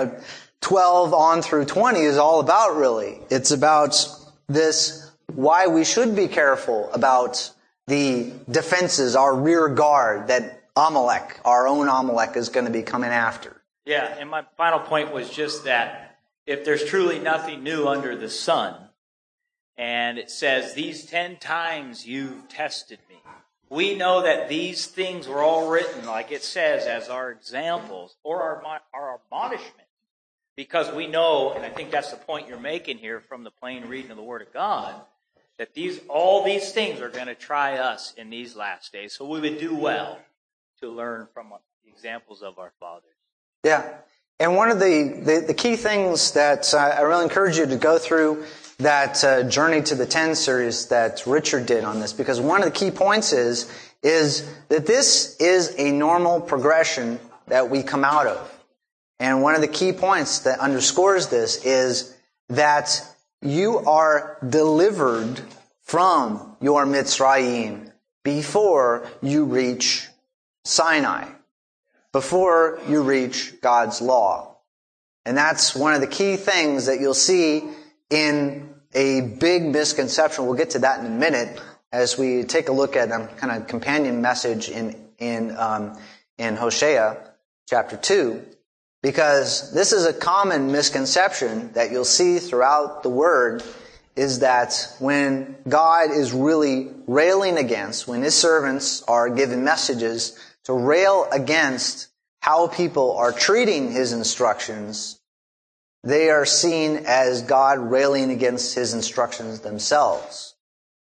12 on through 20 is all about, really. It's about this, why we should be careful about the defenses, our rear guard, that Amalek, our own Amalek, is going to be coming after. Yeah, and my final point was just that if there's truly nothing new under the sun, and it says, "These 10 times you've tested me," we know that these things were all written, like it says, as our examples or our admonishment. Because we know, and I think that's the point you're making here from the plain reading of the Word of God, that all these things are going to try us in these last days. So we would do well to learn from the examples of our fathers. Yeah. And one of the key things that I really encourage you to go through that Journey to the 10 series that Richard did on this, because one of the key points is that this is a normal progression that we come out of. And one of the key points that underscores this is that you are delivered from your Mitzrayim before you reach Sinai, before you reach God's law. And that's one of the key things that you'll see in a big misconception. We'll get to that in a minute as we take a look at a kind of companion message in Hosea chapter 2, because this is a common misconception that you'll see throughout the Word, is that when God is really railing against, when His servants are given messages to rail against how people are treating His instructions, they are seen as God railing against His instructions themselves,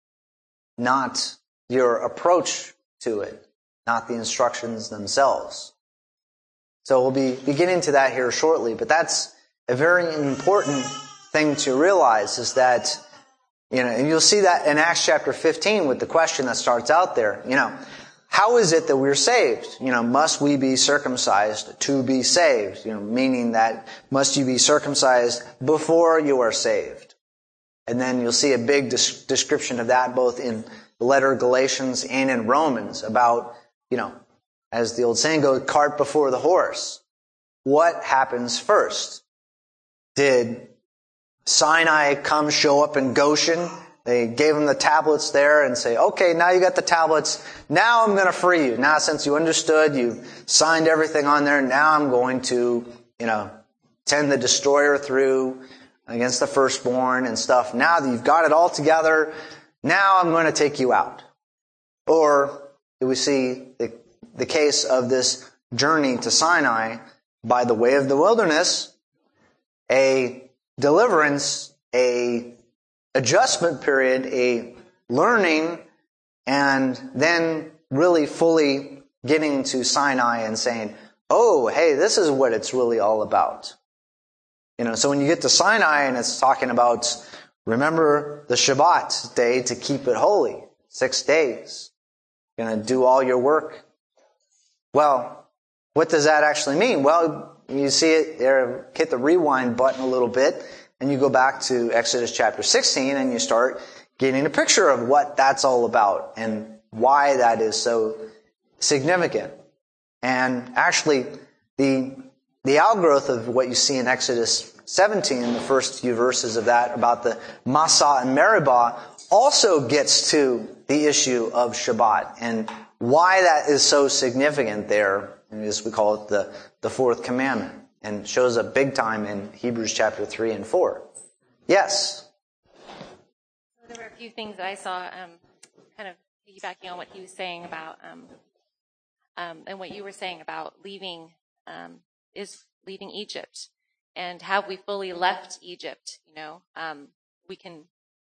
not your approach to it, not the instructions themselves. So we'll be beginning to that here shortly, but that's a very important thing to realize, is that, and you'll see that in Acts chapter 15 with the question that starts out there, how is it that we're saved? Must we be circumcised to be saved? Meaning that must you be circumcised before you are saved? And then you'll see a big description of that both in the letter of Galatians and in Romans about, as the old saying goes, cart before the horse. What happens first? Did Sinai show up in Goshen? They gave him the tablets there and say, okay, now you got the tablets. Now I'm going to free you. Now since you understood, you've signed everything on there, now I'm going to, send the destroyer through against the firstborn and stuff. Now that you've got it all together, now I'm going to take you out. Or do we see the case of this journey to Sinai by the way of the wilderness, a deliverance, a adjustment period, a learning, and then really fully getting to Sinai and saying, oh, hey, this is what it's really all about. So when you get to Sinai and it's talking about, remember the Shabbat day to keep it holy, 6 days. You're going to do all your work. Well, what does that actually mean? Well, you see it there, hit the rewind button a little bit, and you go back to Exodus chapter 16 and you start getting a picture of what that's all about and why that is so significant. And actually, the outgrowth of what you see in Exodus 17, the first few verses of that, about the Massah and Meribah, also gets to the issue of Shabbat and why that is so significant there, as we call it the fourth commandment, and shows up big time in Hebrews chapter 3 and 4. Yes? There were a few things that I saw kind of piggybacking on what he was saying about, and what you were saying about leaving Egypt. And have we fully left Egypt? We can,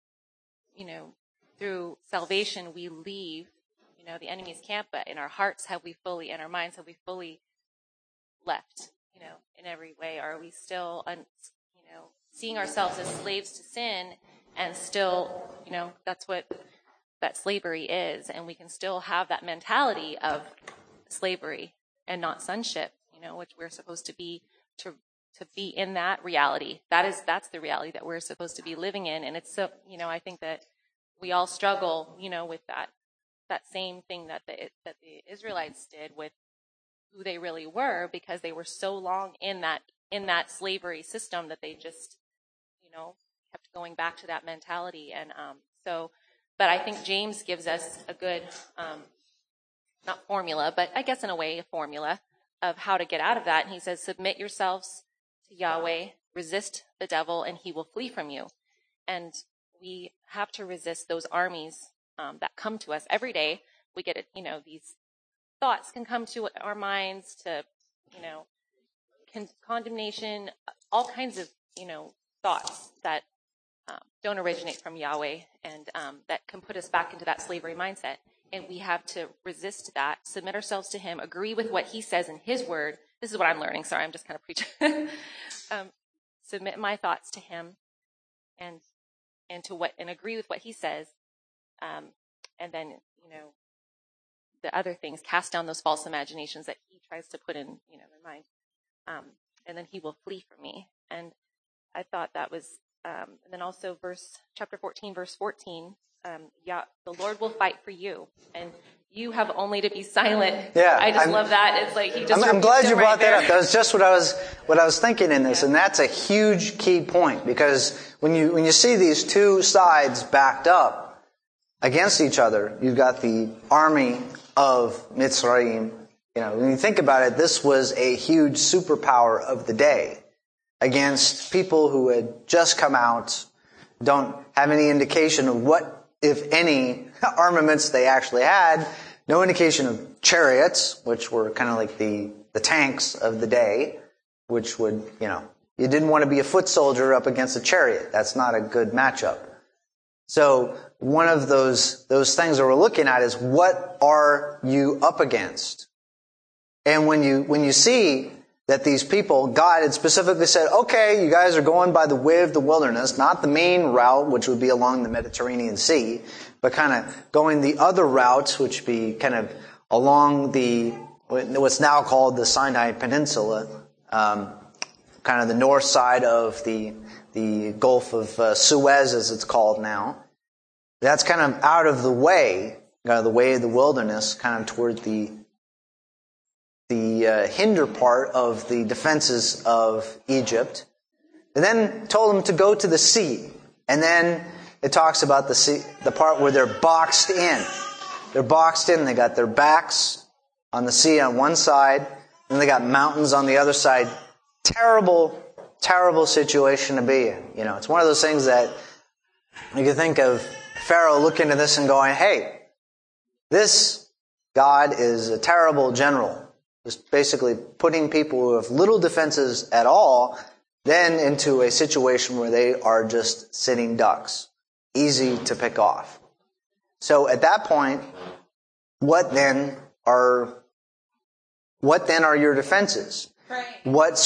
through salvation we leave, the enemy's camp, but in our hearts in our minds have we fully left, in every way? Are we still, seeing ourselves as slaves to sin and still, that's what that slavery is. And we can still have that mentality of slavery and not sonship, which we're supposed to be, to be in that reality. That's the reality that we're supposed to be living in. And it's so, I think that we all struggle, with that same thing that the Israelites did with who they really were, because they were so long in that slavery system that they just, kept going back to that mentality. And but I think James gives us a good, not formula, but I guess in a way a formula of how to get out of that. And he says, submit yourselves to Yahweh, resist the devil, and he will flee from you. And we have to resist those armies that come to us every day. We get it, these thoughts can come to our minds to, condemnation, all kinds of, thoughts that don't originate from Yahweh and that can put us back into that slavery mindset. And we have to resist that, submit ourselves to him, agree with what he says in his word. This is what I'm learning. Sorry, I'm just kind of preaching. Submit my thoughts to him and agree with what he says. And then, the other things, cast down those false imaginations that he tries to put in, my mind. And then he will flee from me. And I thought that was, and then also chapter 14, verse 14, the Lord will fight for you, and you have only to be silent. Yeah, I just love that. It's like he just. I'm glad you brought that there. up. That was just what I was thinking in this, and that's a huge key point, because when you see these two sides backed up against each other, you've got the army of Mitzrayim. When you think about it, this was a huge superpower of the day against people who had just come out, don't have any indication of what, if any, armaments they actually had, no indication of chariots, which were kind of like the tanks of the day, which would, you didn't want to be a foot soldier up against a chariot. That's not a good matchup. So one of those things that we're looking at is, what are you up against? And when you see that these people, God had specifically said, okay, you guys are going by the way of the wilderness, not the main route, which would be along the Mediterranean Sea, but kind of going the other routes, which would be kind of along what's now called the Sinai Peninsula, kind of the north side of the Gulf of Suez, as it's called now. That's kind of out of the way, the way of the wilderness, kind of toward the hinder part of the defenses of Egypt. And then told them to go to the sea. And then it talks about the sea, the part where they're boxed in. They're boxed in. They got their backs on the sea on one side, and they got mountains on the other side. Terrible, terrible situation to be in. You know, it's one of those things that you can think of Pharaoh looking at this and going, hey, this God is a terrible general. Just basically putting people who have little defenses at all then into a situation where they are just sitting ducks. Easy to pick off. So at that point, what then are your defenses? Right. What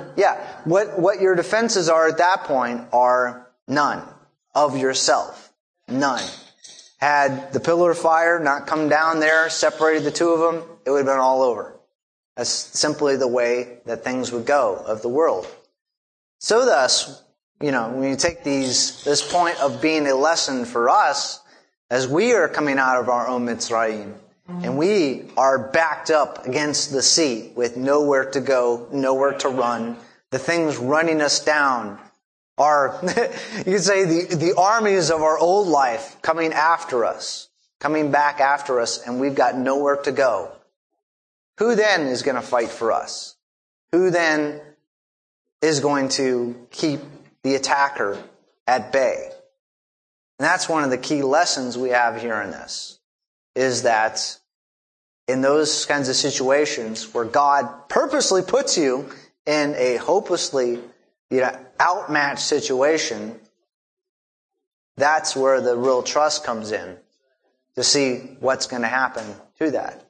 your defenses are at that point are none of yourself. None. Had the pillar of fire not come down there, separated the two of them, it would have been all over. That's simply the way that things would go of the world. So thus, you know, when you take this point of being a lesson for us, as we are coming out of our own Mitzrayim, and we are backed up against the sea with nowhere to go, nowhere to run, the things running us down are, you could say, the armies of our old life coming after us, coming back after us, and we've got nowhere to go. Who then is going to fight for us? Who then is going to keep the attacker at bay? And that's one of the key lessons we have here in this, is that in those kinds of situations where God purposely puts you in a hopelessly, outmatched situation, that's where the real trust comes in, to see what's going to happen to that.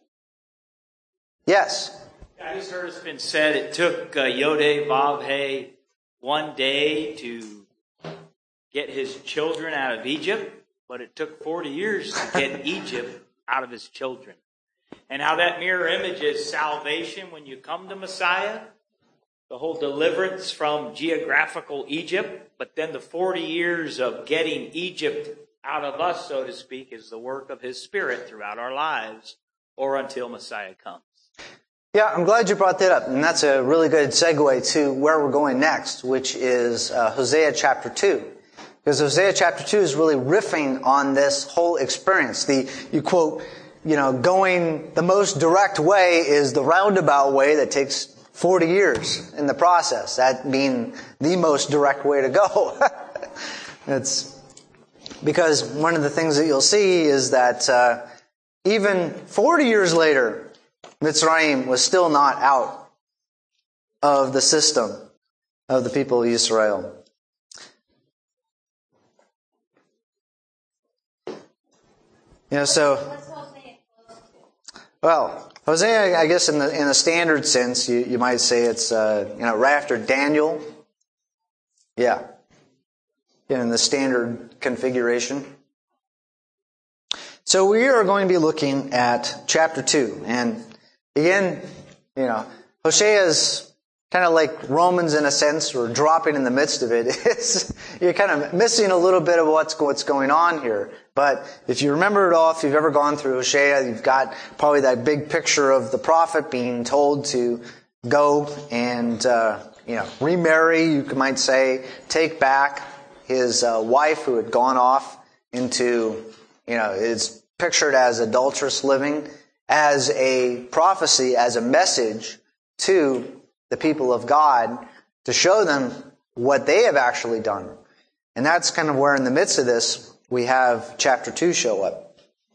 Yes? I just heard it's been said it took Yodhe Vavhe one day to get his children out of Egypt, but it took 40 years to get Egypt out of his children. And how that mirror image is salvation when you come to Messiah, the whole deliverance from geographical Egypt, but then the 40 years of getting Egypt out of us, so to speak, is the work of his Spirit throughout our lives, or until Messiah comes. Yeah, I'm glad you brought that up, and that's a really good segue to where we're going next, which is Hosea chapter 2. Because Hosea chapter 2 is really riffing on this whole experience. You quote, going the most direct way is the roundabout way that takes 40 years in the process. That being the most direct way to go. It's because one of the things that you'll see is that even 40 years later, Mitzrayim was still not out of the system of the people of Israel. Hosea, I guess in the standard sense, you might say it's, right after Daniel. Yeah. In the standard configuration. So we are going to be looking at chapter 2. And again, Hosea is kind of like Romans in a sense, or dropping in the midst of it. You're kind of missing a little bit of what's going on here. But if you remember it all, if you've ever gone through Hosea, you've got probably that big picture of the prophet being told to go and, remarry, you might say, take back his wife who had gone off into, is pictured as adulterous living, as a prophecy, as a message to the people of God to show them what they have actually done. And that's kind of where in the midst of this, we have chapter 2 show up.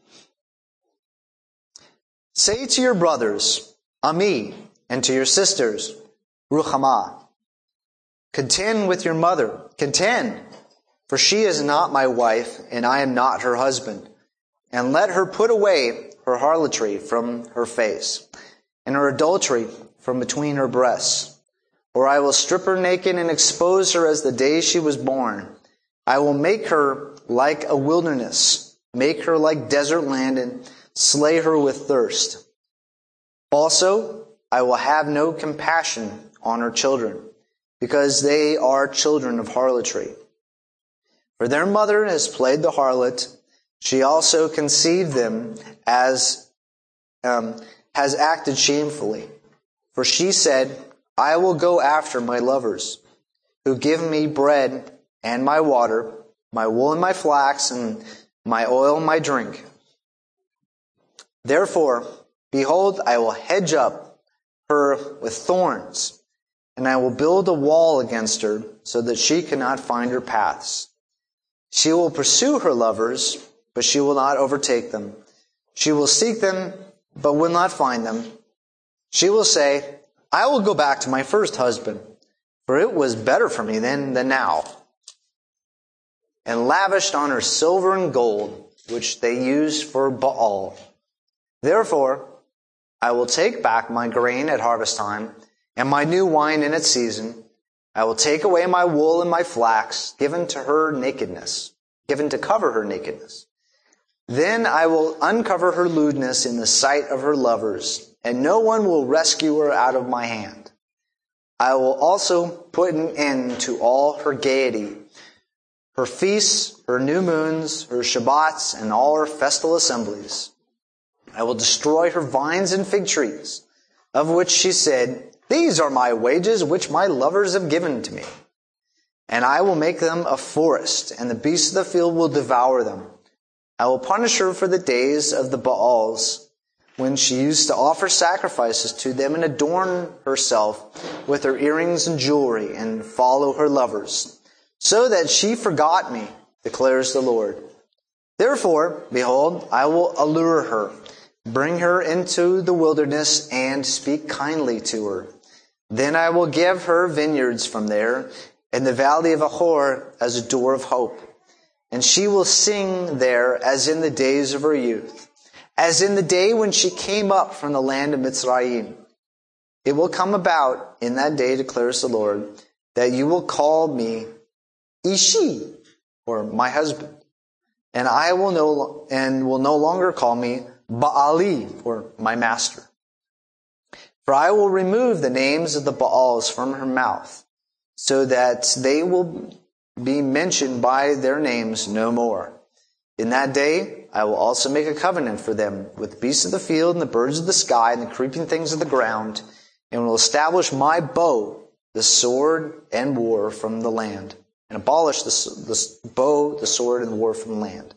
Say to your brothers, Ami, and to your sisters, Ruhamah. Contend with your mother. Contend, for she is not my wife, and I am not her husband. And let her put away her harlotry from her face, and her adultery from between her breasts. Or I will strip her naked and expose her as the day she was born. I will make her like a wilderness, make her like desert land, and slay her with thirst. Also, I will have no compassion on her children, because they are children of harlotry. For their mother has played the harlot. She also conceived them has acted shamefully. For she said, I will go after my lovers, who give me bread and my water, my wool and my flax, and my oil and my drink. Therefore, behold, I will hedge up her with thorns, and I will build a wall against her, so that she cannot find her paths. She will pursue her lovers, but she will not overtake them. She will seek them, but will not find them. She will say, I will go back to my first husband, for it was better for me then than now. And lavished on her silver and gold, which they used for Baal. Therefore, I will take back my grain at harvest time, and my new wine in its season. I will take away my wool and my flax, given to her nakedness, given to cover her nakedness. Then I will uncover her lewdness in the sight of her lovers, and no one will rescue her out of my hand. I will also put an end to all her gaiety, her feasts, her new moons, her Shabbats, and all her festal assemblies. I will destroy her vines and fig trees, of which she said, These are my wages which my lovers have given to me. And I will make them a forest, and the beasts of the field will devour them. I will punish her for the days of the Baals, when she used to offer sacrifices to them and adorn herself with her earrings and jewelry and follow her lovers, so that she forgot me, declares the Lord. Therefore, behold, I will allure her, bring her into the wilderness, and speak kindly to her. Then I will give her vineyards from there, and the valley of Ahor as a door of hope. And she will sing there as in the days of her youth, as in the day when she came up from the land of Mitzrayim. It will come about in that day, declares the Lord, that you will call me Ishi, or my husband, and I will no longer call me Baali, or my master. For I will remove the names of the Baals from her mouth, so that they will be mentioned by their names no more. In that day I will also make a covenant for them with the beasts of the field and the birds of the sky and the creeping things of the ground, and will establish my bow, the sword, and war from the land, and abolish the bow, the sword, and war from the land,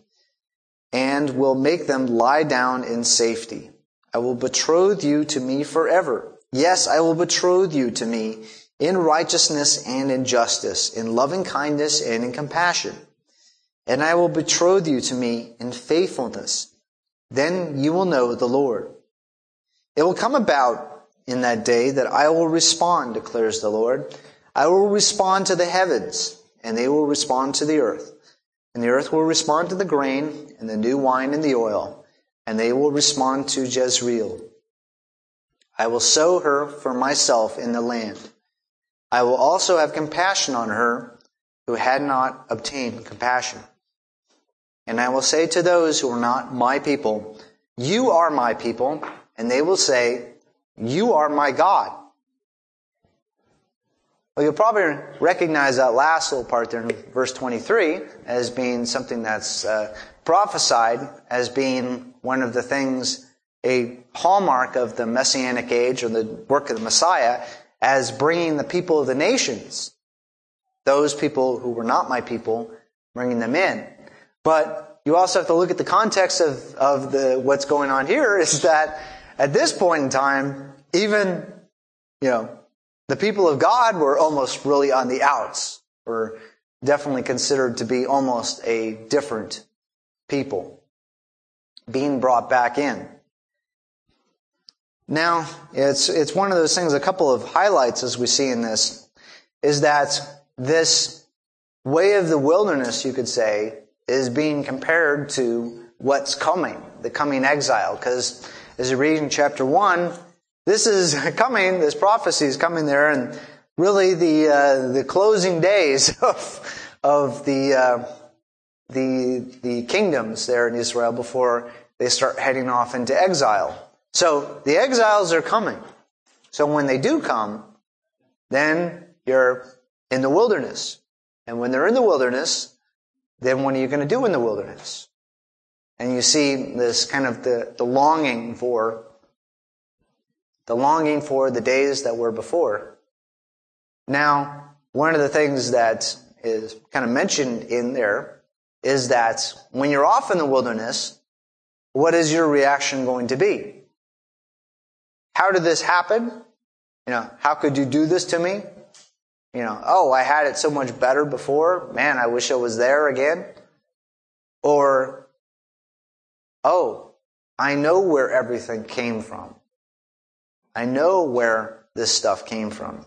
and will make them lie down in safety. I will betroth you to me forever. Yes, I will betroth you to me in righteousness and in justice, in loving kindness and in compassion. And I will betroth you to me in faithfulness. Then you will know the Lord. It will come about in that day that I will respond, declares the Lord. I will respond to the heavens, and they will respond to the earth. And the earth will respond to the grain, and the new wine and the oil, and they will respond to Jezreel. I will sow her for myself in the land. I will also have compassion on her who had not obtained compassion. And I will say to those who are not my people, You are my people, and they will say, You are my God. Well, you'll probably recognize that last little part there in verse 23 as being something that's prophesied as being one of the things, a hallmark of the Messianic age or the work of the Messiah, as bringing the people of the nations, those people who were not my people, bringing them in. But you also have to look at the context of what's going on here, is that at this point in time, even, the people of God were almost really on the outs, were definitely considered to be almost a different people being brought back in. Now, it's one of those things, a couple of highlights as we see in this, is that this way of the wilderness, you could say, is being compared to what's coming, the coming exile. Because as you read in chapter 1, this is coming, this prophecy is coming there, and really the closing days of the kingdoms there in Israel before they start heading off into exile. So the exiles are coming. So when they do come, then you're in the wilderness. And when they're in the wilderness, then what are you going to do in the wilderness? And you see this kind of the longing for the longing for the days that were before. Now, one of the things that is kind of mentioned in there is that when you're off in the wilderness, what is your reaction going to be? How did this happen? How could you do this to me? Oh, I had it so much better before. Man, I wish I was there again. Or, oh, I know where everything came from. I know where this stuff came from.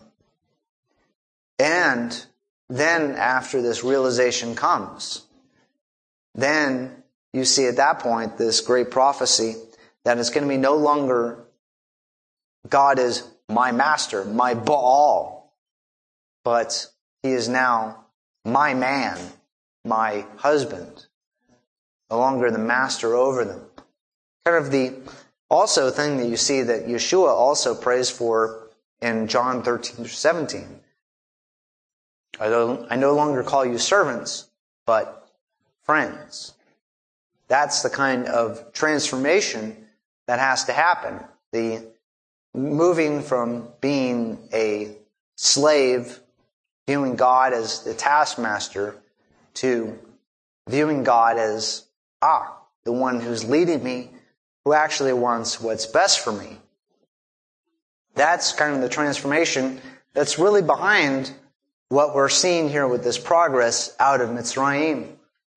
And then after this realization comes, then you see at that point this great prophecy that it's going to be no longer God is my master, my Baal, but he is now my man, my husband, no longer the master over them. Kind of the also thing that you see that Yeshua also prays for in John 13-17. I no longer call you servants, but friends. That's the kind of transformation that has to happen. The moving from being a slave, viewing God as the taskmaster, to viewing God as, the one who's leading me, who actually wants what's best for me. That's kind of the transformation that's really behind what we're seeing here with this progress out of Mitzrayim.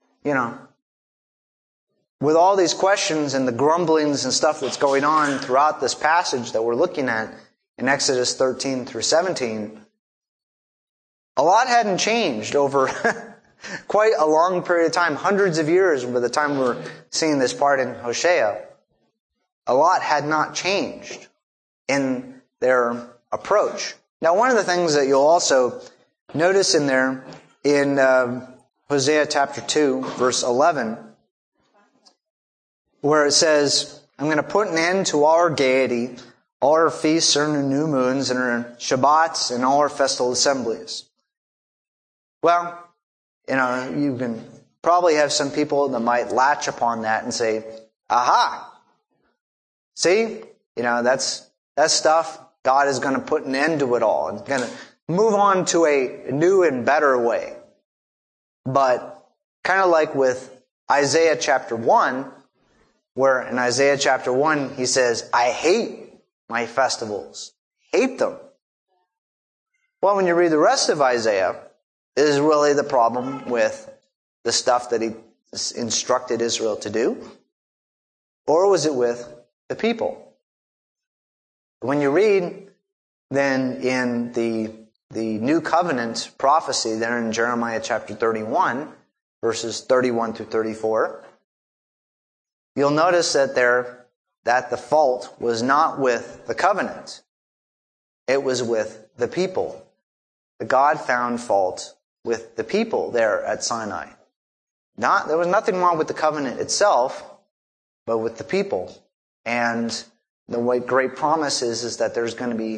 With all these questions and the grumblings and stuff that's going on throughout this passage that we're looking at in Exodus 13-17, a lot hadn't changed over quite a long period of time, hundreds of years by the time we're seeing this part in Hosea. A lot had not changed in their approach. Now, one of the things that you'll also notice in there, in Hosea chapter 2, verse 11, where it says, I'm going to put an end to all our gaiety, all our feasts and our new moons and our Shabbats and all our festival assemblies. Well, you can probably have some people that might latch upon that and say, aha! See? That's stuff. God is going to put an end to it all and going to move on to a new and better way. But kind of like with Isaiah chapter 1, where in Isaiah chapter 1 he says, I hate my festivals. Hate them. Well, when you read the rest of Isaiah, is really the problem with the stuff that he instructed Israel to do? Or was it with the people? When you read then in the New Covenant prophecy there in Jeremiah chapter 31, verses 31-34, you'll notice that the fault was not with the covenant. It was with the people. God found fault with the people there at Sinai. There was nothing wrong with the covenant itself, but with the people. And the great promise is that there's going to be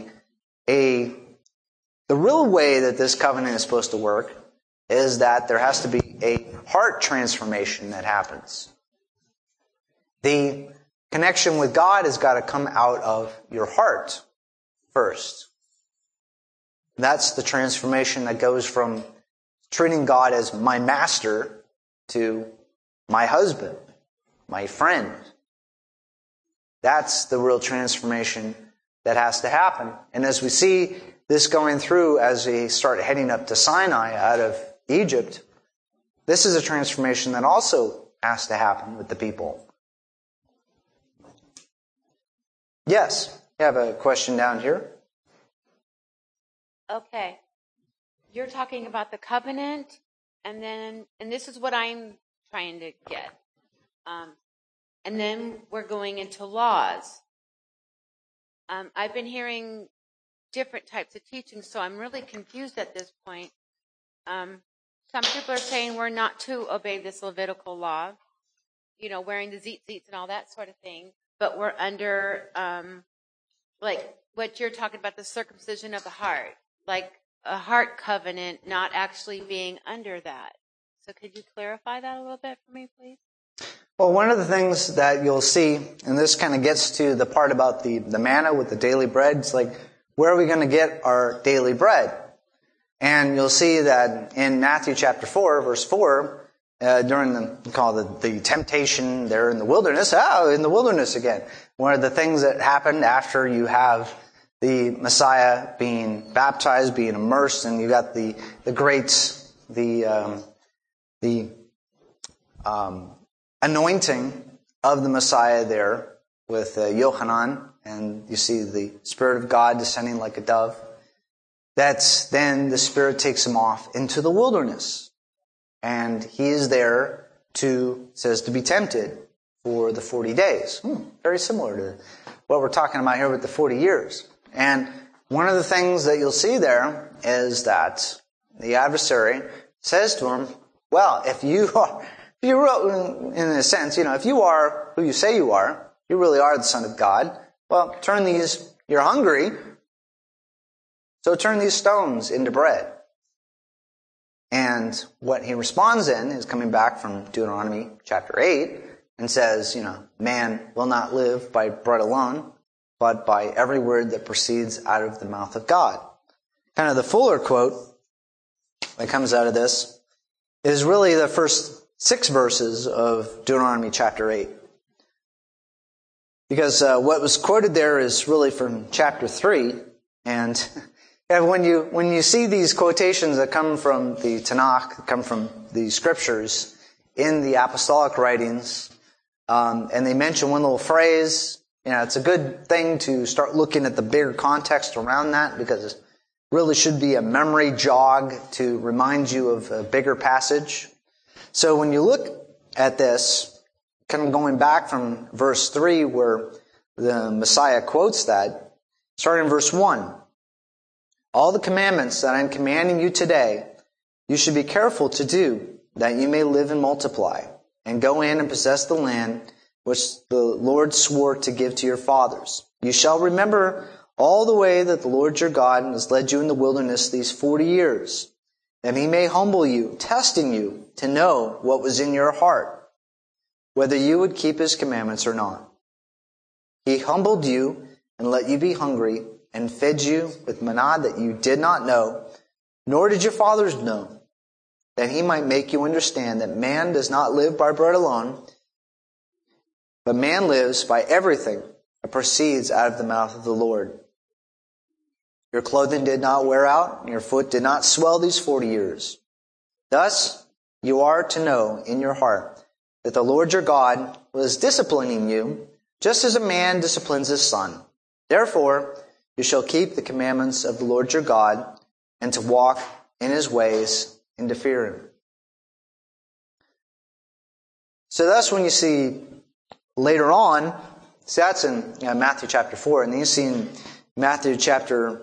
the real way that this covenant is supposed to work is that there has to be a heart transformation that happens. The connection with God has got to come out of your heart first. That's the transformation that goes from treating God as my master to my husband, my friend. That's the real transformation that has to happen. And as we see this going through as we start heading up to Sinai out of Egypt, this is a transformation that also has to happen with the people. Yes, you have a question down here. Okay. You're talking about the covenant, and this is what I'm trying to get. And then we're going into laws. I've been hearing different types of teaching, so I'm really confused at this point. Some people are saying we're not to obey this Levitical law, wearing the tzitzits and all that sort of thing, but we're under, like what you're talking about, the circumcision of the heart, like a heart covenant, not actually being under that. So could you clarify that a little bit for me, please? Well, one of the things that you'll see, and this kind of gets to the part about the manna with the daily bread, it's like, where are we going to get our daily bread? And you'll see that in Matthew chapter 4, verse 4, during the temptation there in the wilderness, in the wilderness again. One of the things that happened after you have the Messiah being baptized, being immersed, and you got the anointing of the Messiah there with Yochanan, and you see the Spirit of God descending like a dove. That's then the Spirit takes him off into the wilderness. And he is there to be tempted for the 40 days. Very similar to what we're talking about here with the 40 years. And one of the things that you'll see there is that the adversary says to him, well, if you in a sense, if you are who you say you are, you really are the Son of God, well, you're hungry, so turn these stones into bread. And what he responds in is coming back from Deuteronomy chapter 8 and says, man will not live by bread alone, but by every word that proceeds out of the mouth of God. Kind of the fuller quote that comes out of this is really the first 6 verses of Deuteronomy chapter 8. Because what was quoted there is really from chapter 3. And when you see these quotations that come from the Tanakh, that come from the scriptures in the apostolic writings, and they mention one little phrase, it's a good thing to start looking at the bigger context around that, because it really should be a memory jog to remind you of a bigger passage. So when you look at this, kind of going back from verse 3 where the Messiah quotes that, starting in verse 1, all the commandments that I am commanding you today, you should be careful to do, that you may live and multiply, and go in and possess the land which the Lord swore to give to your fathers. You shall remember all the way that the Lord your God has led you in the wilderness these 40 years, that he may humble you, testing you to know what was in your heart, whether you would keep his commandments or not. He humbled you and let you be hungry, and fed you with manna that you did not know, nor did your fathers know, that he might make you understand that man does not live by bread alone, but man lives by everything that proceeds out of the mouth of the Lord. Your clothing did not wear out, and your foot did not swell these 40 years. Thus you are to know in your heart that the Lord your God was disciplining you, just as a man disciplines his son. Therefore, you shall keep the commandments of the Lord your God, and to walk in his ways and to fear him. So that's when you see later on, so that's in Matthew chapter 4, and then you see in Matthew chapter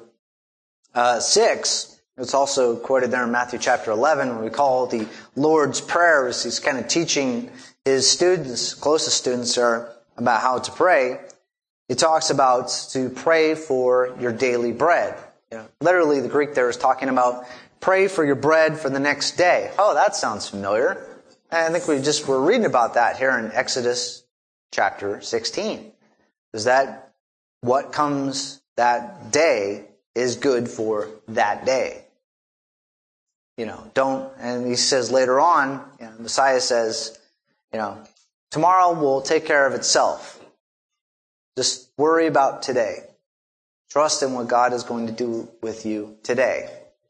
6, it's also quoted there in Matthew chapter 11, when we call the Lord's Prayer, as he's kind of teaching his students, closest students are, about how to pray. He talks about to pray for your daily bread. Literally, the Greek there is talking about pray for your bread for the next day. Oh, that sounds familiar. I think we're reading about that here in Exodus chapter 16. Is that what comes that day is good for that day? And he says later on, Messiah says, tomorrow will take care of itself. Just worry about today. Trust in what God is going to do with you today.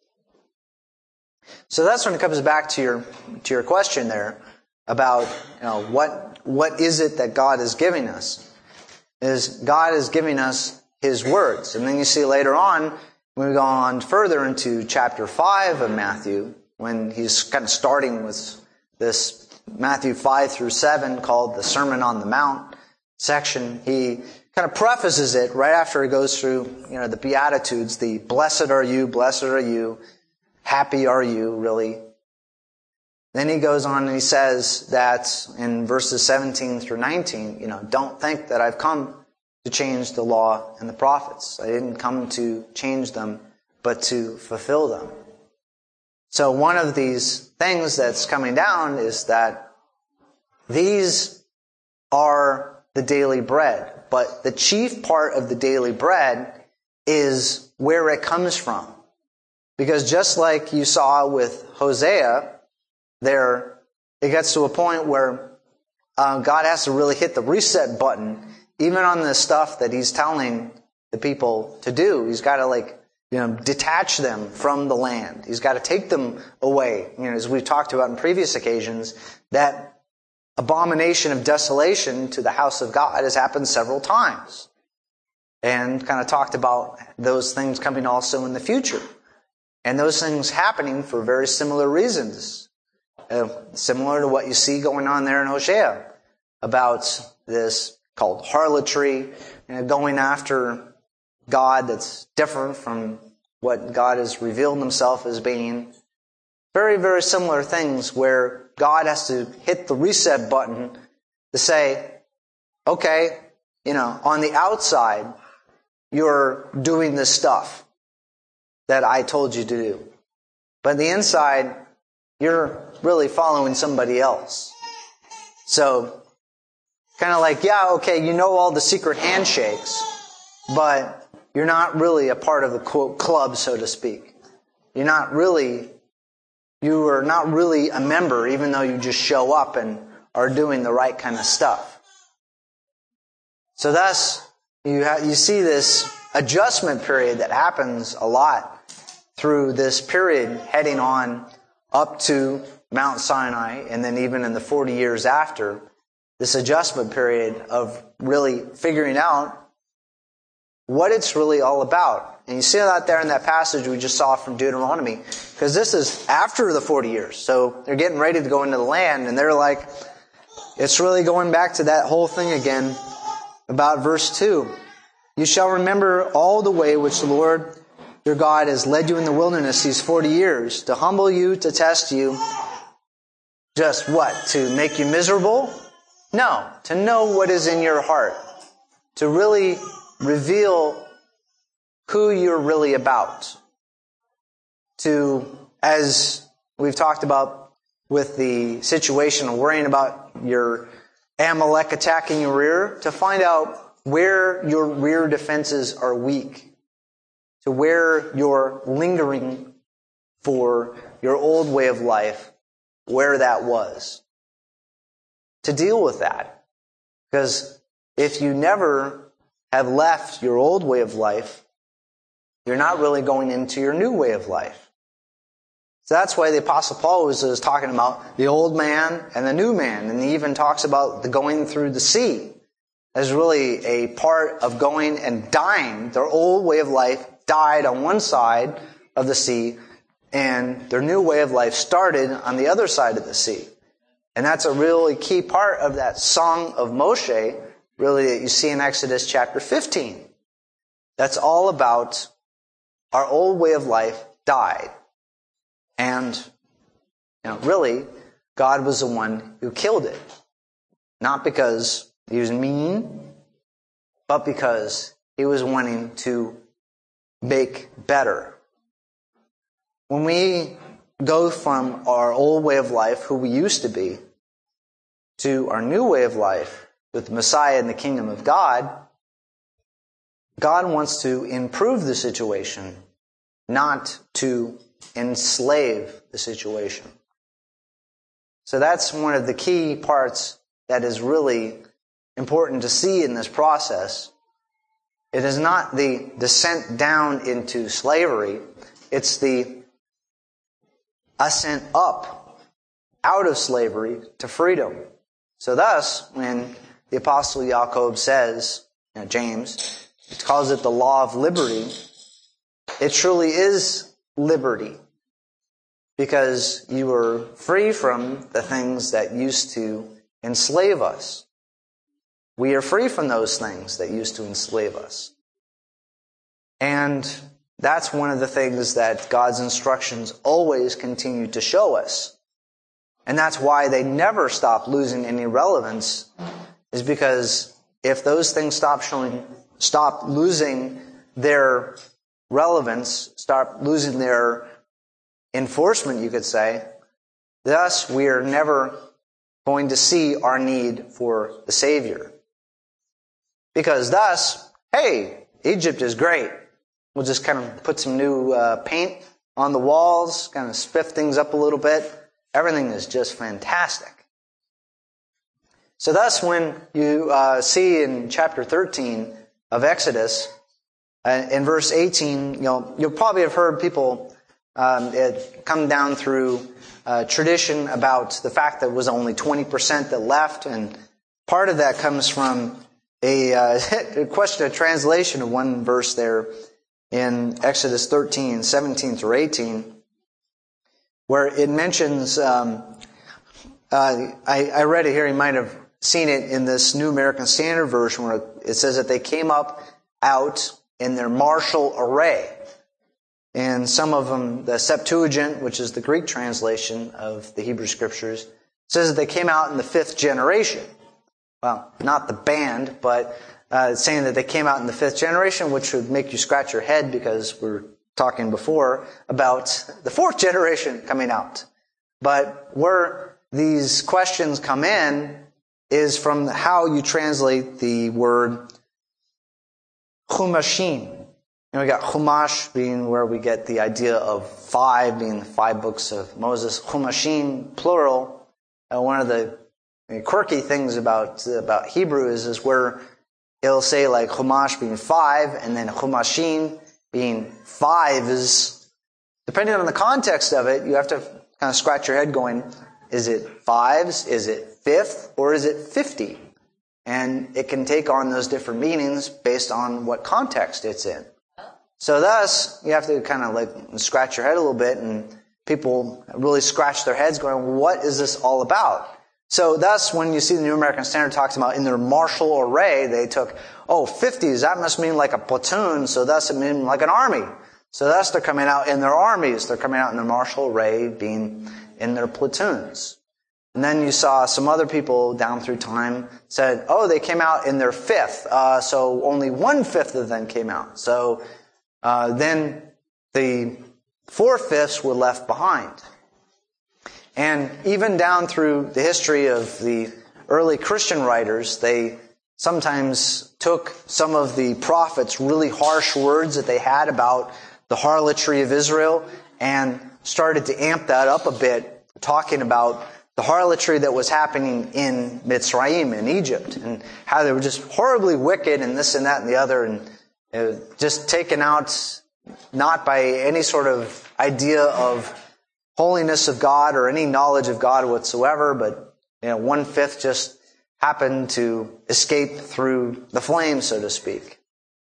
So that's when it comes back to your question there about what is it that God is giving us? Is God is giving us his words. And then you see later on, when we go on further into chapter 5 of Matthew, when he's kind of starting with this Matthew 5 through 7 called the Sermon on the Mount section, he kind of prefaces it right after he goes through, the Beatitudes, the blessed are you, happy are you, really. Then he goes on and he says that in verses 17 through 19, don't think that I've come to change the law and the prophets. I didn't come to change them, but to fulfill them. So one of these things that's coming down is that these are the daily bread. But the chief part of the daily bread is where it comes from. Because just like you saw with Hosea, there it gets to a point where God has to really hit the reset button, even on the stuff that he's telling the people to do. He's got to detach them from the land. He's got to take them away. As we've talked about in previous occasions, that abomination of desolation to the house of God has happened several times. And kind of talked about those things coming also in the future. And those things happening for very similar reasons. Similar to what you see going on there in Hosea about this called harlotry, going after God that's different from what God has revealed himself as being. Very, very similar things where God has to hit the reset button to say, okay, on the outside, you're doing this stuff that I told you to do. But on the inside, you're really following somebody else. So, kind of like, yeah, okay, all the secret handshakes, but you're not really a part of the quote club, so to speak. You are not really a member, even though you just show up and are doing the right kind of stuff. So thus, you see this adjustment period that happens a lot through this period heading on up to Mount Sinai, and then even in the 40 years after, this adjustment period of really figuring out what it's really all about. And you see that there in that passage we just saw from Deuteronomy, because this is after the 40 years. So they're getting ready to go into the land, and they're like, it's really going back to that whole thing again about verse 2. You shall remember all the way which the Lord your God has led you in the wilderness these 40 years, to humble you, to test you. Just what? To make you miserable? No, to know what is in your heart. To really reveal who you're really about. To, as we've talked about with the situation of worrying about your Amalek attacking your rear, to find out where your rear defenses are weak. To where you're lingering for your old way of life, where that was. To deal with that. Because if you never have left your old way of life, you're not really going into your new way of life. So that's why the Apostle Paul is talking about the old man and the new man. And he even talks about the going through the sea as really a part of going and dying. Their old way of life died on one side of the sea, and their new way of life started on the other side of the sea. And that's a really key part of that Song of Moshe, really, that you see in Exodus chapter 15. That's all about our old way of life died. And, really, God was the one who killed it. Not because he was mean, but because he was wanting to make better. When we go from our old way of life, who we used to be, to our new way of life with the Messiah and the kingdom of God, God wants to improve the situation, not to enslave the situation. So that's one of the key parts that is really important to see in this process. It is not the descent down into slavery. It's the ascent up out of slavery to freedom. So thus, when the Apostle Jacob says, James, it calls it the law of liberty, it truly is liberty. Because you are free from the things that used to enslave us. We are free from those things that used to enslave us. And that's one of the things that God's instructions always continue to show us. And that's why they never stop losing any relevance, is because if those things stop losing their relevance, stop losing their enforcement, you could say, thus we are never going to see our need for the Savior. Because thus, hey, Egypt is great. We'll just kind of put some new paint on the walls, kind of spiff things up a little bit. Everything is just fantastic. So thus, when you see in chapter 13 of Exodus, in verse 18, you'll probably have heard people it come down through tradition about the fact that it was only 20% that left, and part of that comes from a question of translation of one verse there in Exodus 13, 17 through 18, where it mentions, I read it here, you might have seen it in this New American Standard Version, where it says that they came out in their martial array. And some of them, the Septuagint, which is the Greek translation of the Hebrew Scriptures, says that they came out in the 5th generation. Well, not the band, but saying that they came out in the 5th generation, which would make you scratch your head because we were talking before about the 4th generation coming out. But where these questions come in is from how you translate the word chumashim. We got Chumash being where we get the idea of 5, being the 5 books of Moses. Chumashim, plural. One of the quirky things about Hebrew is where it'll say like Chumash being 5, and then Chumashim being 5 is, depending on the context of it, you have to kind of scratch your head going, is it 5s, is it 5th, or is it 50? And it can take on those different meanings based on what context it's in. So thus, you have to kind of like scratch your head a little bit, and people really scratch their heads going, what is this all about? So thus, when you see the New American Standard talks about in their martial array, they took, 50s, that must mean like a platoon, so thus it means like an army. So thus they're coming out in their armies, they're coming out in their martial array, being in their platoons. And then you saw some other people down through time said, they came out in their 5th, so only 1/5 of them came out. So then the 4/5 were left behind. And even down through the history of the early Christian writers, they sometimes took some of the prophets' really harsh words that they had about the harlotry of Israel and started to amp that up a bit, talking about the harlotry that was happening in Mitzrayim, in Egypt, and how they were just horribly wicked and this and that and the other, and just taken out not by any sort of idea of holiness of God or any knowledge of God whatsoever, but 1/5 just happened to escape through the flames, so to speak.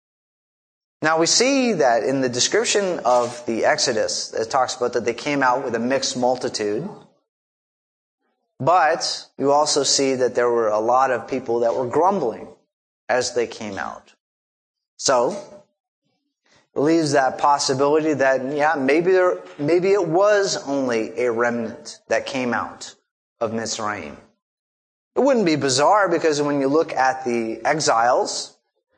Now we see that in the description of the Exodus, it talks about that they came out with a mixed multitude. But you also see that there were a lot of people that were grumbling as they came out. So it leaves that possibility that, maybe it was only a remnant that came out of Mitzrayim. It wouldn't be bizarre because when you look at the exiles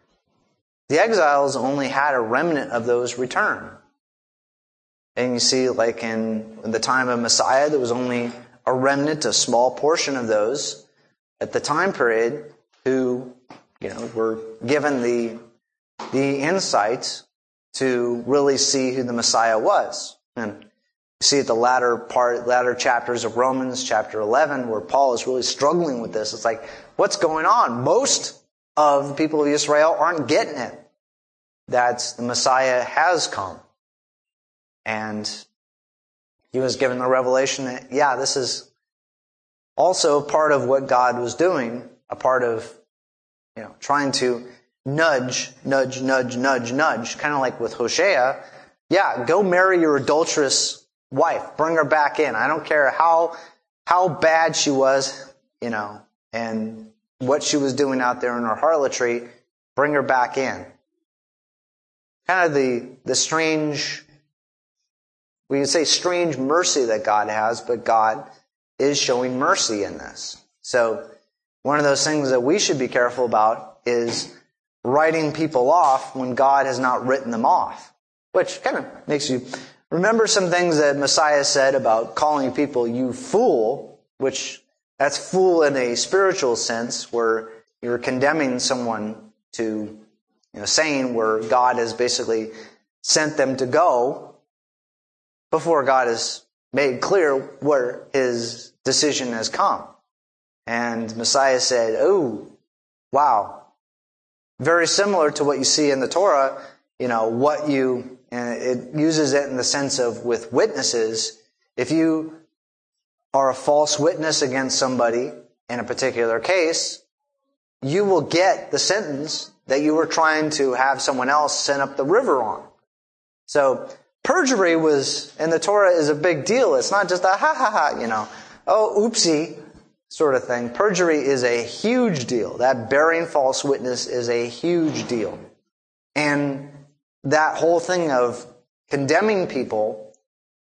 only had a remnant of those return. And you see, like in the time of Messiah, there was only a remnant, a small portion of those at the time period who, were given the insight to really see who the Messiah was. And you see at the latter chapters of Romans, chapter 11, where Paul is really struggling with this. It's like, what's going on? Most of the people of Israel aren't getting it. That the Messiah has come. And he was given the revelation that, this is also part of what God was doing, a part of, trying to nudge, kind of like with Hosea. Go marry your adulterous wife. Bring her back in. I don't care how bad she was, and what she was doing out there in her harlotry. Bring her back in. Kind of the strange, we can say strange mercy that God has, but God is showing mercy in this. So one of those things that we should be careful about is writing people off when God has not written them off, which kind of makes you remember some things that Messiah said about calling people you fool, which That's fool in a spiritual sense, where you're condemning someone to, saying where God has basically sent them to go before God has made clear where his decision has come. And Messiah said, oh, wow. Very similar to what you see in the Torah, it uses it in the sense of with witnesses. If you are a false witness against somebody in a particular case, you will get the sentence that you were trying to have someone else send up the river on. So perjury in the Torah is a big deal. It's not just a oh, oopsie sort of thing. Perjury is a huge deal. That bearing false witness is a huge deal. And that whole thing of condemning people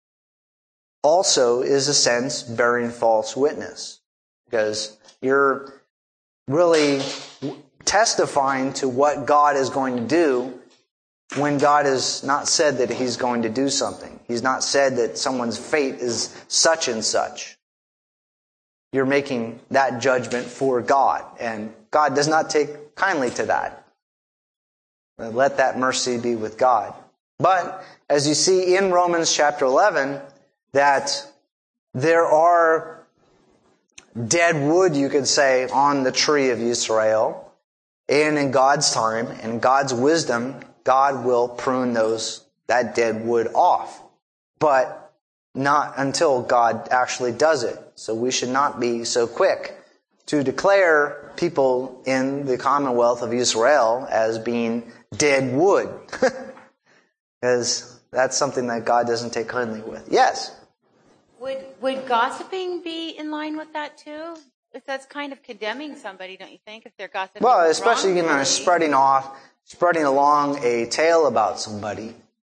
also is a sense bearing false witness. Because you're really testifying to what God is going to do when God has not said that he's going to do something. He's not said that someone's fate is such and such. You're making that judgment for God, and God does not take kindly to that. Let that mercy be with God. But as you see in Romans chapter 11, that there are dead wood, you could say, on the tree of Israel, and in God's time and God's wisdom, God will prune that dead wood off. But not until God actually does it. So we should not be so quick to declare people in the Commonwealth of Israel as being dead wood. Because that's something that God doesn't take kindly with. Yes? Would gossiping be in line with that too? If that's kind of condemning somebody, don't you think, if they're gossiping? Well, especially, spreading along a tale about somebody.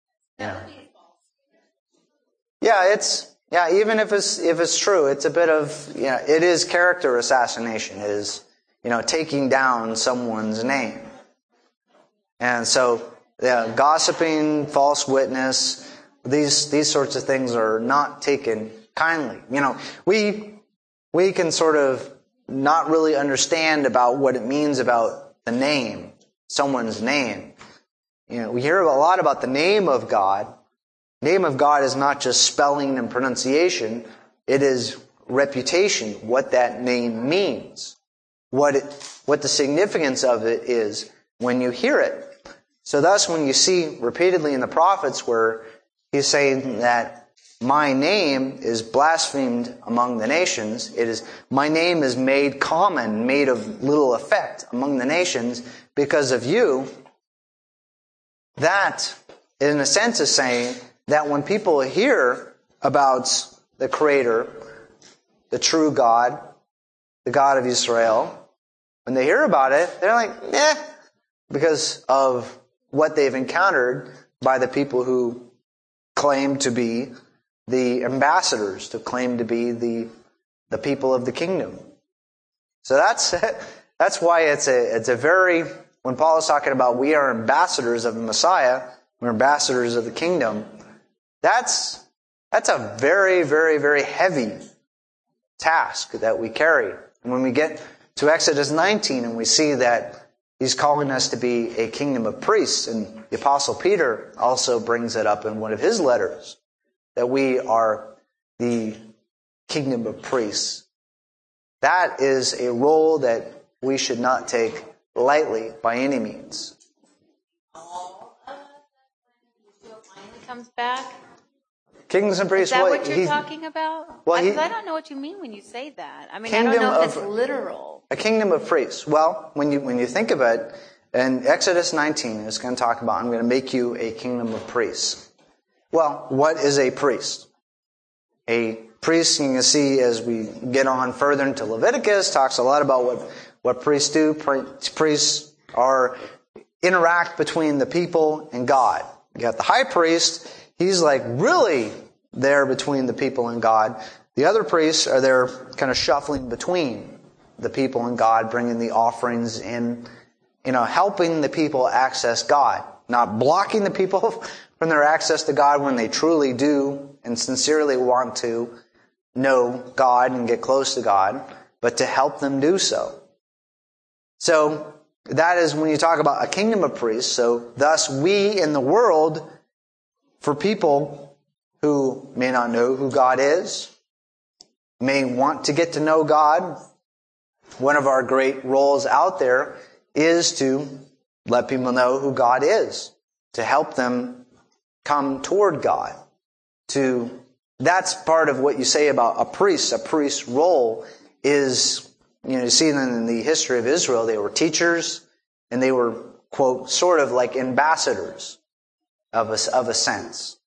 Yeah, even if it's true, it's a bit of, it is character assassination. It is, taking down someone's name. And so, gossiping, false witness, these sorts of things are not taken kindly. We can sort of not really understand about what it means about the name, someone's name. We hear a lot about the name of God. Name of God is not just spelling and pronunciation. It is reputation, what that name means, what the significance of it is when you hear it. So thus, when you see repeatedly in the prophets where he's saying that my name is blasphemed among the nations, my name is made common, made of little effect among the nations because of you, that in a sense is saying that when people hear about the Creator, the true God, the God of Israel, when they hear about it, they're like, because of what they've encountered by the people who claim to be the ambassadors, to claim to be the people of the kingdom. So that's why it's a very, when Paul is talking about we are ambassadors of the Messiah, we're ambassadors of the kingdom, that's a very, very, very heavy task that we carry. And when we get to Exodus 19 and we see that he's calling us to be a kingdom of priests, and the Apostle Peter also brings it up in one of his letters, that we are the kingdom of priests. That is a role that we should not take lightly by any means. Comes back. Kings and priests. Is that what you're talking about? Well, I don't know what you mean when you say that. I mean, I don't know if it's literal. A kingdom of priests. Well, when you think of it, in Exodus 19, it's going to talk about, I'm going to make you a kingdom of priests. Well, what is a priest? A priest, you can see as we get on further into Leviticus, talks a lot about what priests do. Priests interact between the people and God. You got the high priest. He's like really there between the people and God. The other priests are there kind of shuffling between the people and God, bringing the offerings in, helping the people access God. Not blocking the people from their access to God when they truly do and sincerely want to know God and get close to God. but to help them do so. So that is when you talk about a kingdom of priests. So thus we in the world, for people who may not know who God is, may want to get to know God, one of our great roles out there is to let people know who God is, to help them come toward God. That's part of what you say about a priest. A priest's role is, you see in the history of Israel, they were teachers and they were, quote, sort of like ambassadors of a sense.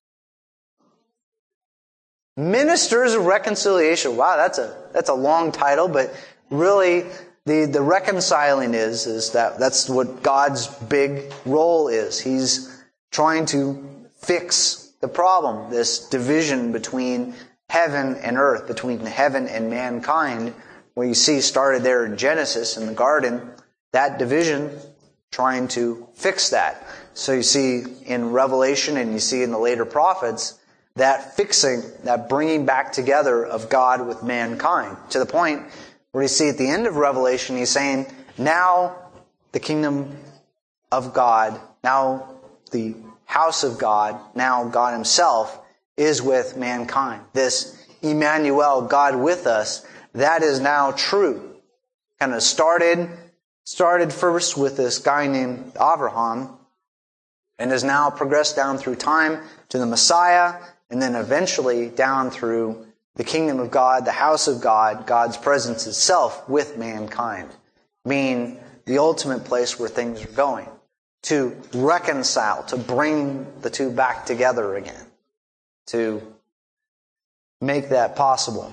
Ministers of reconciliation. Wow, that's a long title, but really the reconciling is that's what God's big role is. He's trying to fix the problem, this division between heaven and earth, between heaven and mankind, where you see started there in Genesis in the garden, that division, trying to fix that. So you see in Revelation and you see in the later prophets, that fixing, that bringing back together of God with mankind, to the point where you see at the end of Revelation, he's saying, now the kingdom of God, now the house of God, now God himself is with mankind. This Emmanuel, God with us, that is now true. Kind of started first with this guy named Abraham, and has now progressed down through time to the Messiah, and then eventually down through the kingdom of God, the house of God, God's presence itself with mankind, being the ultimate place where things are going, to reconcile, to bring the two back together again, to make that possible.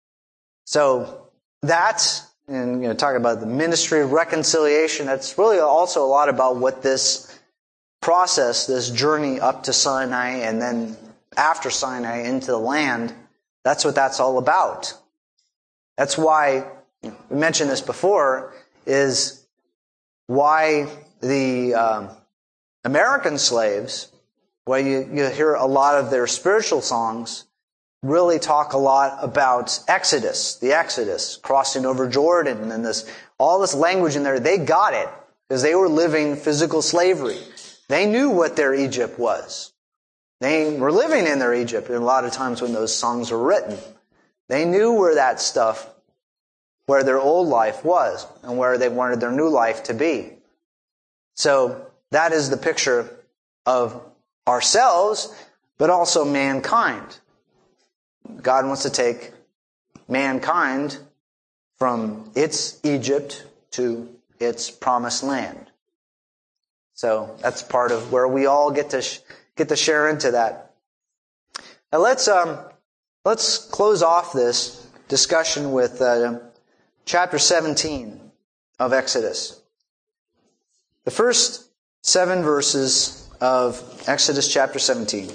So that's, and talk about the ministry of reconciliation, that's really also a lot about what this process, this journey up to Sinai and then after Sinai into the land, that's what that's all about. That's why, we mentioned this before, is why the American slaves, why you hear a lot of their spiritual songs, really talk a lot about Exodus, the Exodus, crossing over Jordan, and all this language in there. They got it because they were living physical slavery. They knew what their Egypt was. They were living in their Egypt a lot of times when those songs were written. They knew where that stuff, where their old life was and where they wanted their new life to be. So that is the picture of ourselves, but also mankind. God wants to take mankind from its Egypt to its promised land. So that's part of where we all get to share into that. Now let's close off this discussion with chapter 17 of Exodus. The first 7 verses of Exodus chapter 17.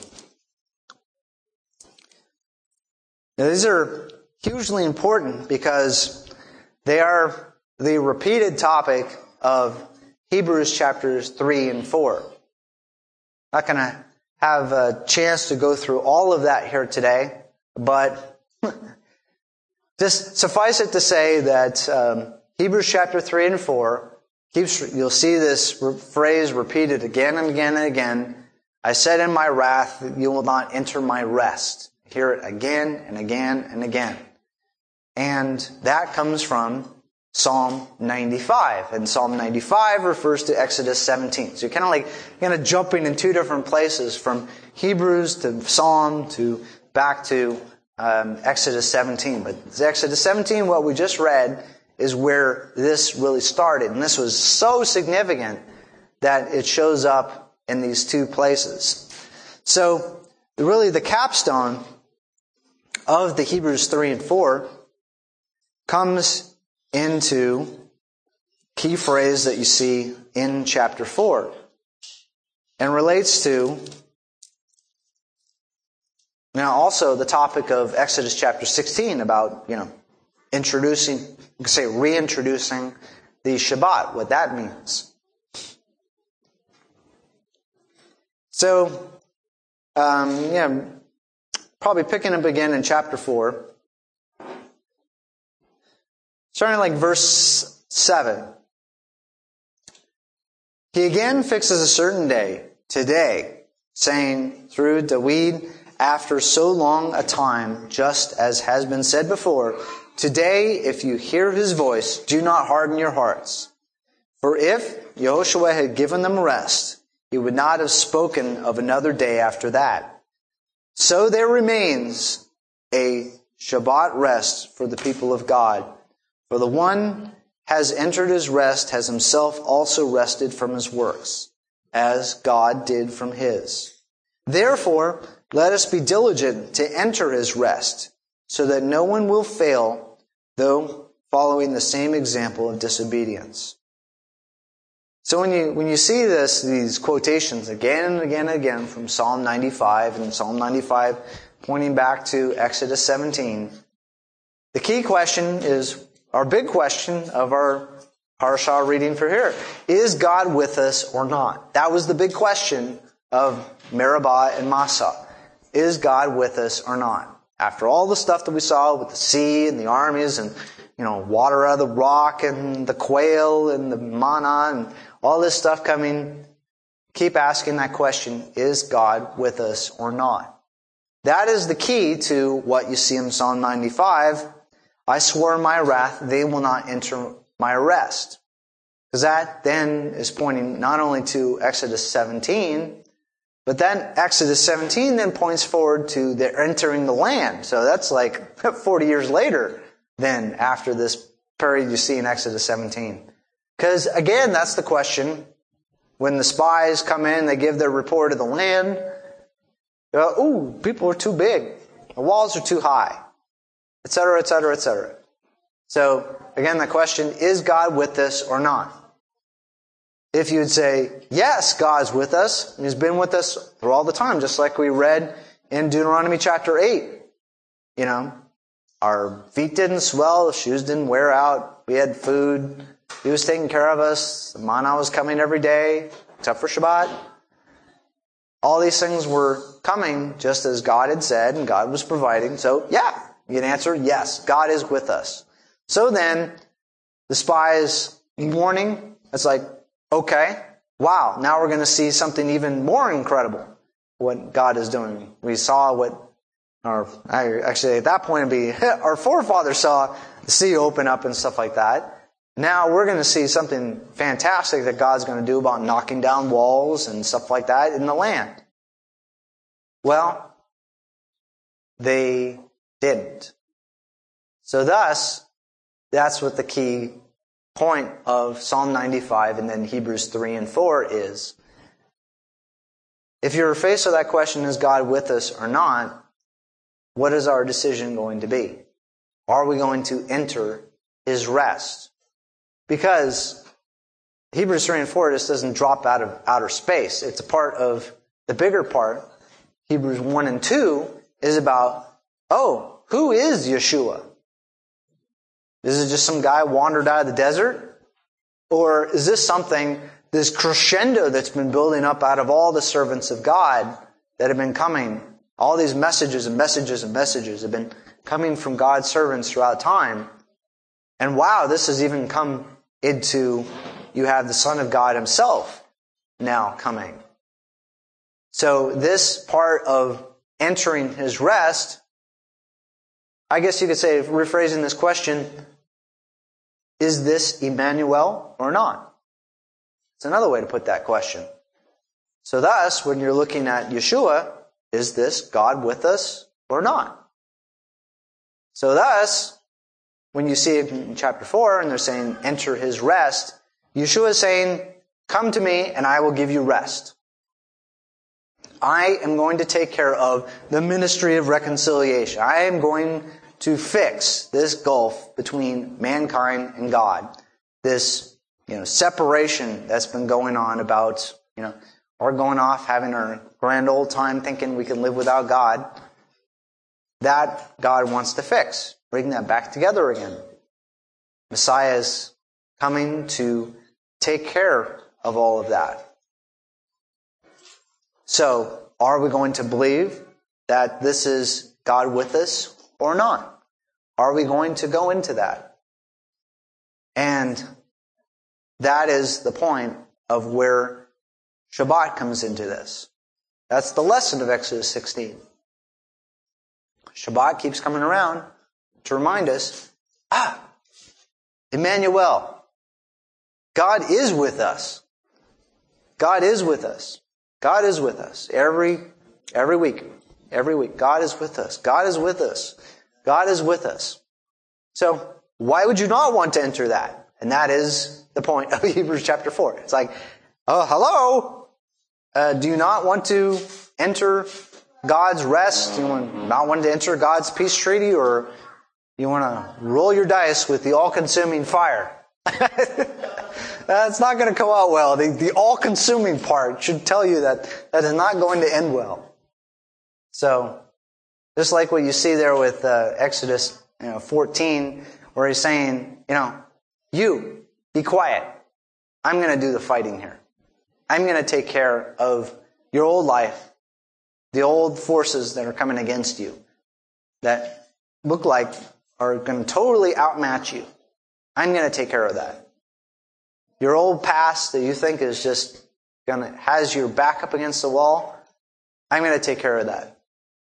Now these are hugely important because they are the repeated topic of Hebrews chapters 3 and 4. I'm not going to have a chance to go through all of that here today, but just suffice it to say that Hebrews chapter 3 and 4 you'll see this phrase repeated again and again and again. I said in my wrath, you will not enter my rest. Hear it again and again and again. And that comes from Psalm 95. And Psalm 95 refers to Exodus 17. So you're kind of jumping in two different places, from Hebrews to Psalm to back to Exodus 17. But Exodus 17, what we just read, is where this really started. And this was so significant that it shows up in these two places. So really the capstone of the Hebrews 3 and 4 comes into key phrase that you see in chapter 4 and relates to now also the topic of Exodus chapter 16 about, introducing, you could say reintroducing the Shabbat, what that means. So, probably picking up again in chapter 4. starting like verse 7. He again fixes a certain day, today, saying through David, after so long a time, just as has been said before, today, if you hear his voice, do not harden your hearts. For if Yehoshua had given them rest, he would not have spoken of another day after that. So there remains a Shabbat rest for the people of God. For the one has entered his rest has himself also rested from his works, as God did from his. Therefore, let us be diligent to enter his rest, so that no one will fail, though following the same example of disobedience. So when you see these quotations again and again and again from Psalm 95 and Psalm 95 pointing back to Exodus 17, the key question is our big question of our Parashah reading for here. Is God with us or not? That was the big question of Meribah and Massah. Is God with us or not? After all the stuff that we saw with the sea and the armies and, water out of the rock and the quail and the manna and all this stuff coming, keep asking that question, is God with us or not? That is the key to what you see in Psalm 95. I swore in my wrath, they will not enter my rest. Because that then is pointing not only to Exodus 17, but then Exodus 17 then points forward to their entering the land. So that's like 40 years later then after this period you see in Exodus 17. Because again, that's the question. When the spies come in, they give their report of the land. People are too big. The walls are too high. Etc., etc., etc. So, again, the question, is God with us or not? If you'd say, yes, God's with us, and He's been with us through all the time, just like we read in Deuteronomy chapter 8. Our feet didn't swell, the shoes didn't wear out, we had food, He was taking care of us, the manna was coming every day, except for Shabbat. All these things were coming just as God had said, and God was providing. So, yeah, you can answer, yes, God is with us. So then, the spies' warning, it's like, okay, wow, now we're going to see something even more incredible, what God is doing. We saw actually at that point it'd be, our forefathers saw the sea open up and stuff like that. Now we're going to see something fantastic that God's going to do about knocking down walls and stuff like that in the land. Well, they didn't. So thus, that's what the key point of Psalm 95 and then Hebrews 3 and 4 is. If you're faced with that question, is God with us or not, what is our decision going to be? Are we going to enter His rest? Because Hebrews 3 and 4 just doesn't drop out of outer space. It's a part of the bigger part. Hebrews 1 and 2 is about, who is Yeshua? Is it just some guy wandered out of the desert? Or is this something, this crescendo that's been building up out of all the servants of God that have been coming? All these messages and messages and messages have been coming from God's servants throughout time. And wow, this has even come into, you have the Son of God Himself now coming. So this part of entering His rest, I guess you could say, rephrasing this question, is this Emmanuel or not? It's another way to put that question. So thus, when you're looking at Yeshua, is this God with us or not? So thus, when you see it in chapter 4, and they're saying, enter His rest, Yeshua is saying, come to me and I will give you rest. I am going to take care of the ministry of reconciliation. I am going to fix this gulf between mankind and God. This, separation that's been going on about, we're going off having our grand old time thinking we can live without God. That God wants to fix. Bring that back together again. Messiah is coming to take care of all of that. So, are we going to believe that this is God with us or not? Are we going to go into that? And that is the point of where Shabbat comes into this. That's the lesson of Exodus 16. Shabbat keeps coming around to remind us, Emmanuel, God is with us. God is with us. God is with us. Every week. Every week. God is with us. God is with us. God is with us. So, why would you not want to enter that? And that is the point of Hebrews chapter 4. It's like, oh, hello? Do you not want to enter God's rest? Do you not want to enter God's peace treaty? Or you want to roll your dice with the all-consuming fire? That's not going to go out well. The all-consuming part should tell you that is not going to end well. So, just like what you see there with Exodus 14, where he's saying, you, be quiet. I'm going to do the fighting here. I'm going to take care of your old life, the old forces that are coming against you, that look like are going to totally outmatch you. I'm going to take care of that. Your old past that you think is just has your back up against the wall, I'm going to take care of that.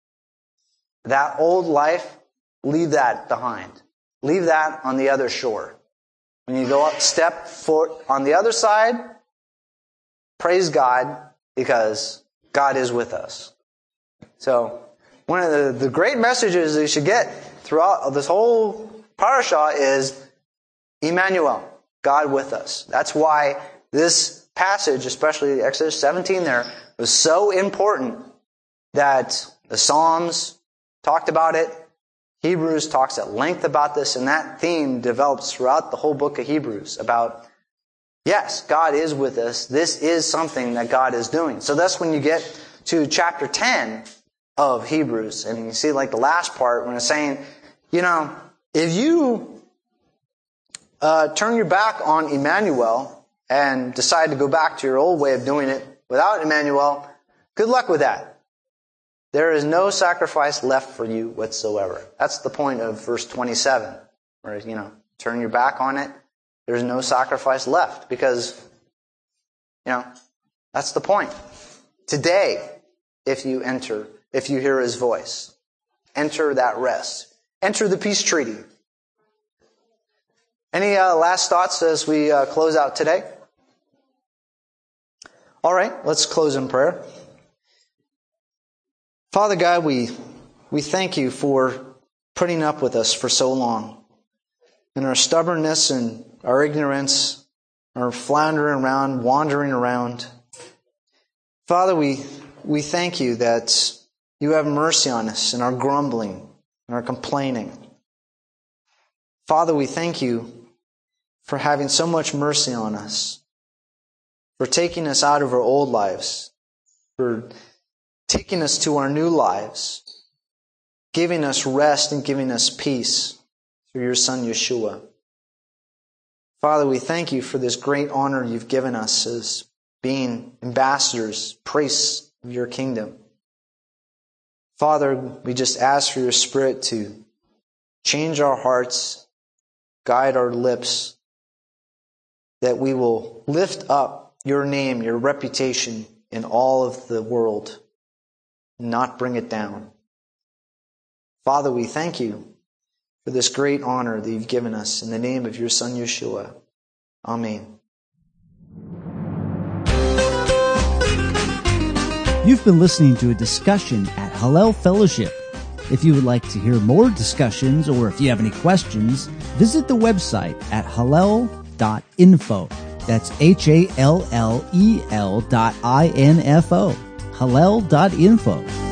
That old life, leave that behind. Leave that on the other shore. When you go up, step foot on the other side, praise God, because God is with us. So, one of the great messages that you should get throughout this whole parasha is Emmanuel, God with us. That's why this passage, especially Exodus 17 there, was so important that the Psalms talked about it. Hebrews talks at length about this, and that theme develops throughout the whole book of Hebrews about, yes, God is with us. This is something that God is doing. So that's when you get to chapter 10 of Hebrews, and you see like the last part when it's saying, if you turn your back on Emmanuel and decide to go back to your old way of doing it without Emmanuel, good luck with that. There is no sacrifice left for you whatsoever. That's the point of verse 27. Where, turn your back on it. There's no sacrifice left because, that's the point. Today, if you hear His voice, enter that rest. Enter the peace treaty. Any last thoughts as we close out today? All right, let's close in prayer. Father God, we thank you for putting up with us for so long. And our stubbornness and our ignorance, our floundering around, wandering around. Father, we thank you that you have mercy on us in our grumbling and our complaining. Father, we thank you for having so much mercy on us, for taking us out of our old lives, for taking us to our new lives, giving us rest and giving us peace through your Son, Yeshua. Father, we thank you for this great honor you've given us as being ambassadors, priests of your kingdom. Father, we just ask for your Spirit to change our hearts, guide our lips, that we will lift up your name, your reputation in all of the world, not bring it down. Father, we thank you for this great honor that you've given us in the name of your Son, Yeshua. Amen. You've been listening to a discussion at Hallel Fellowship. If you would like to hear more discussions or if you have any questions, visit the website at hallel.info. That's HALLEL.info. Hallel.info.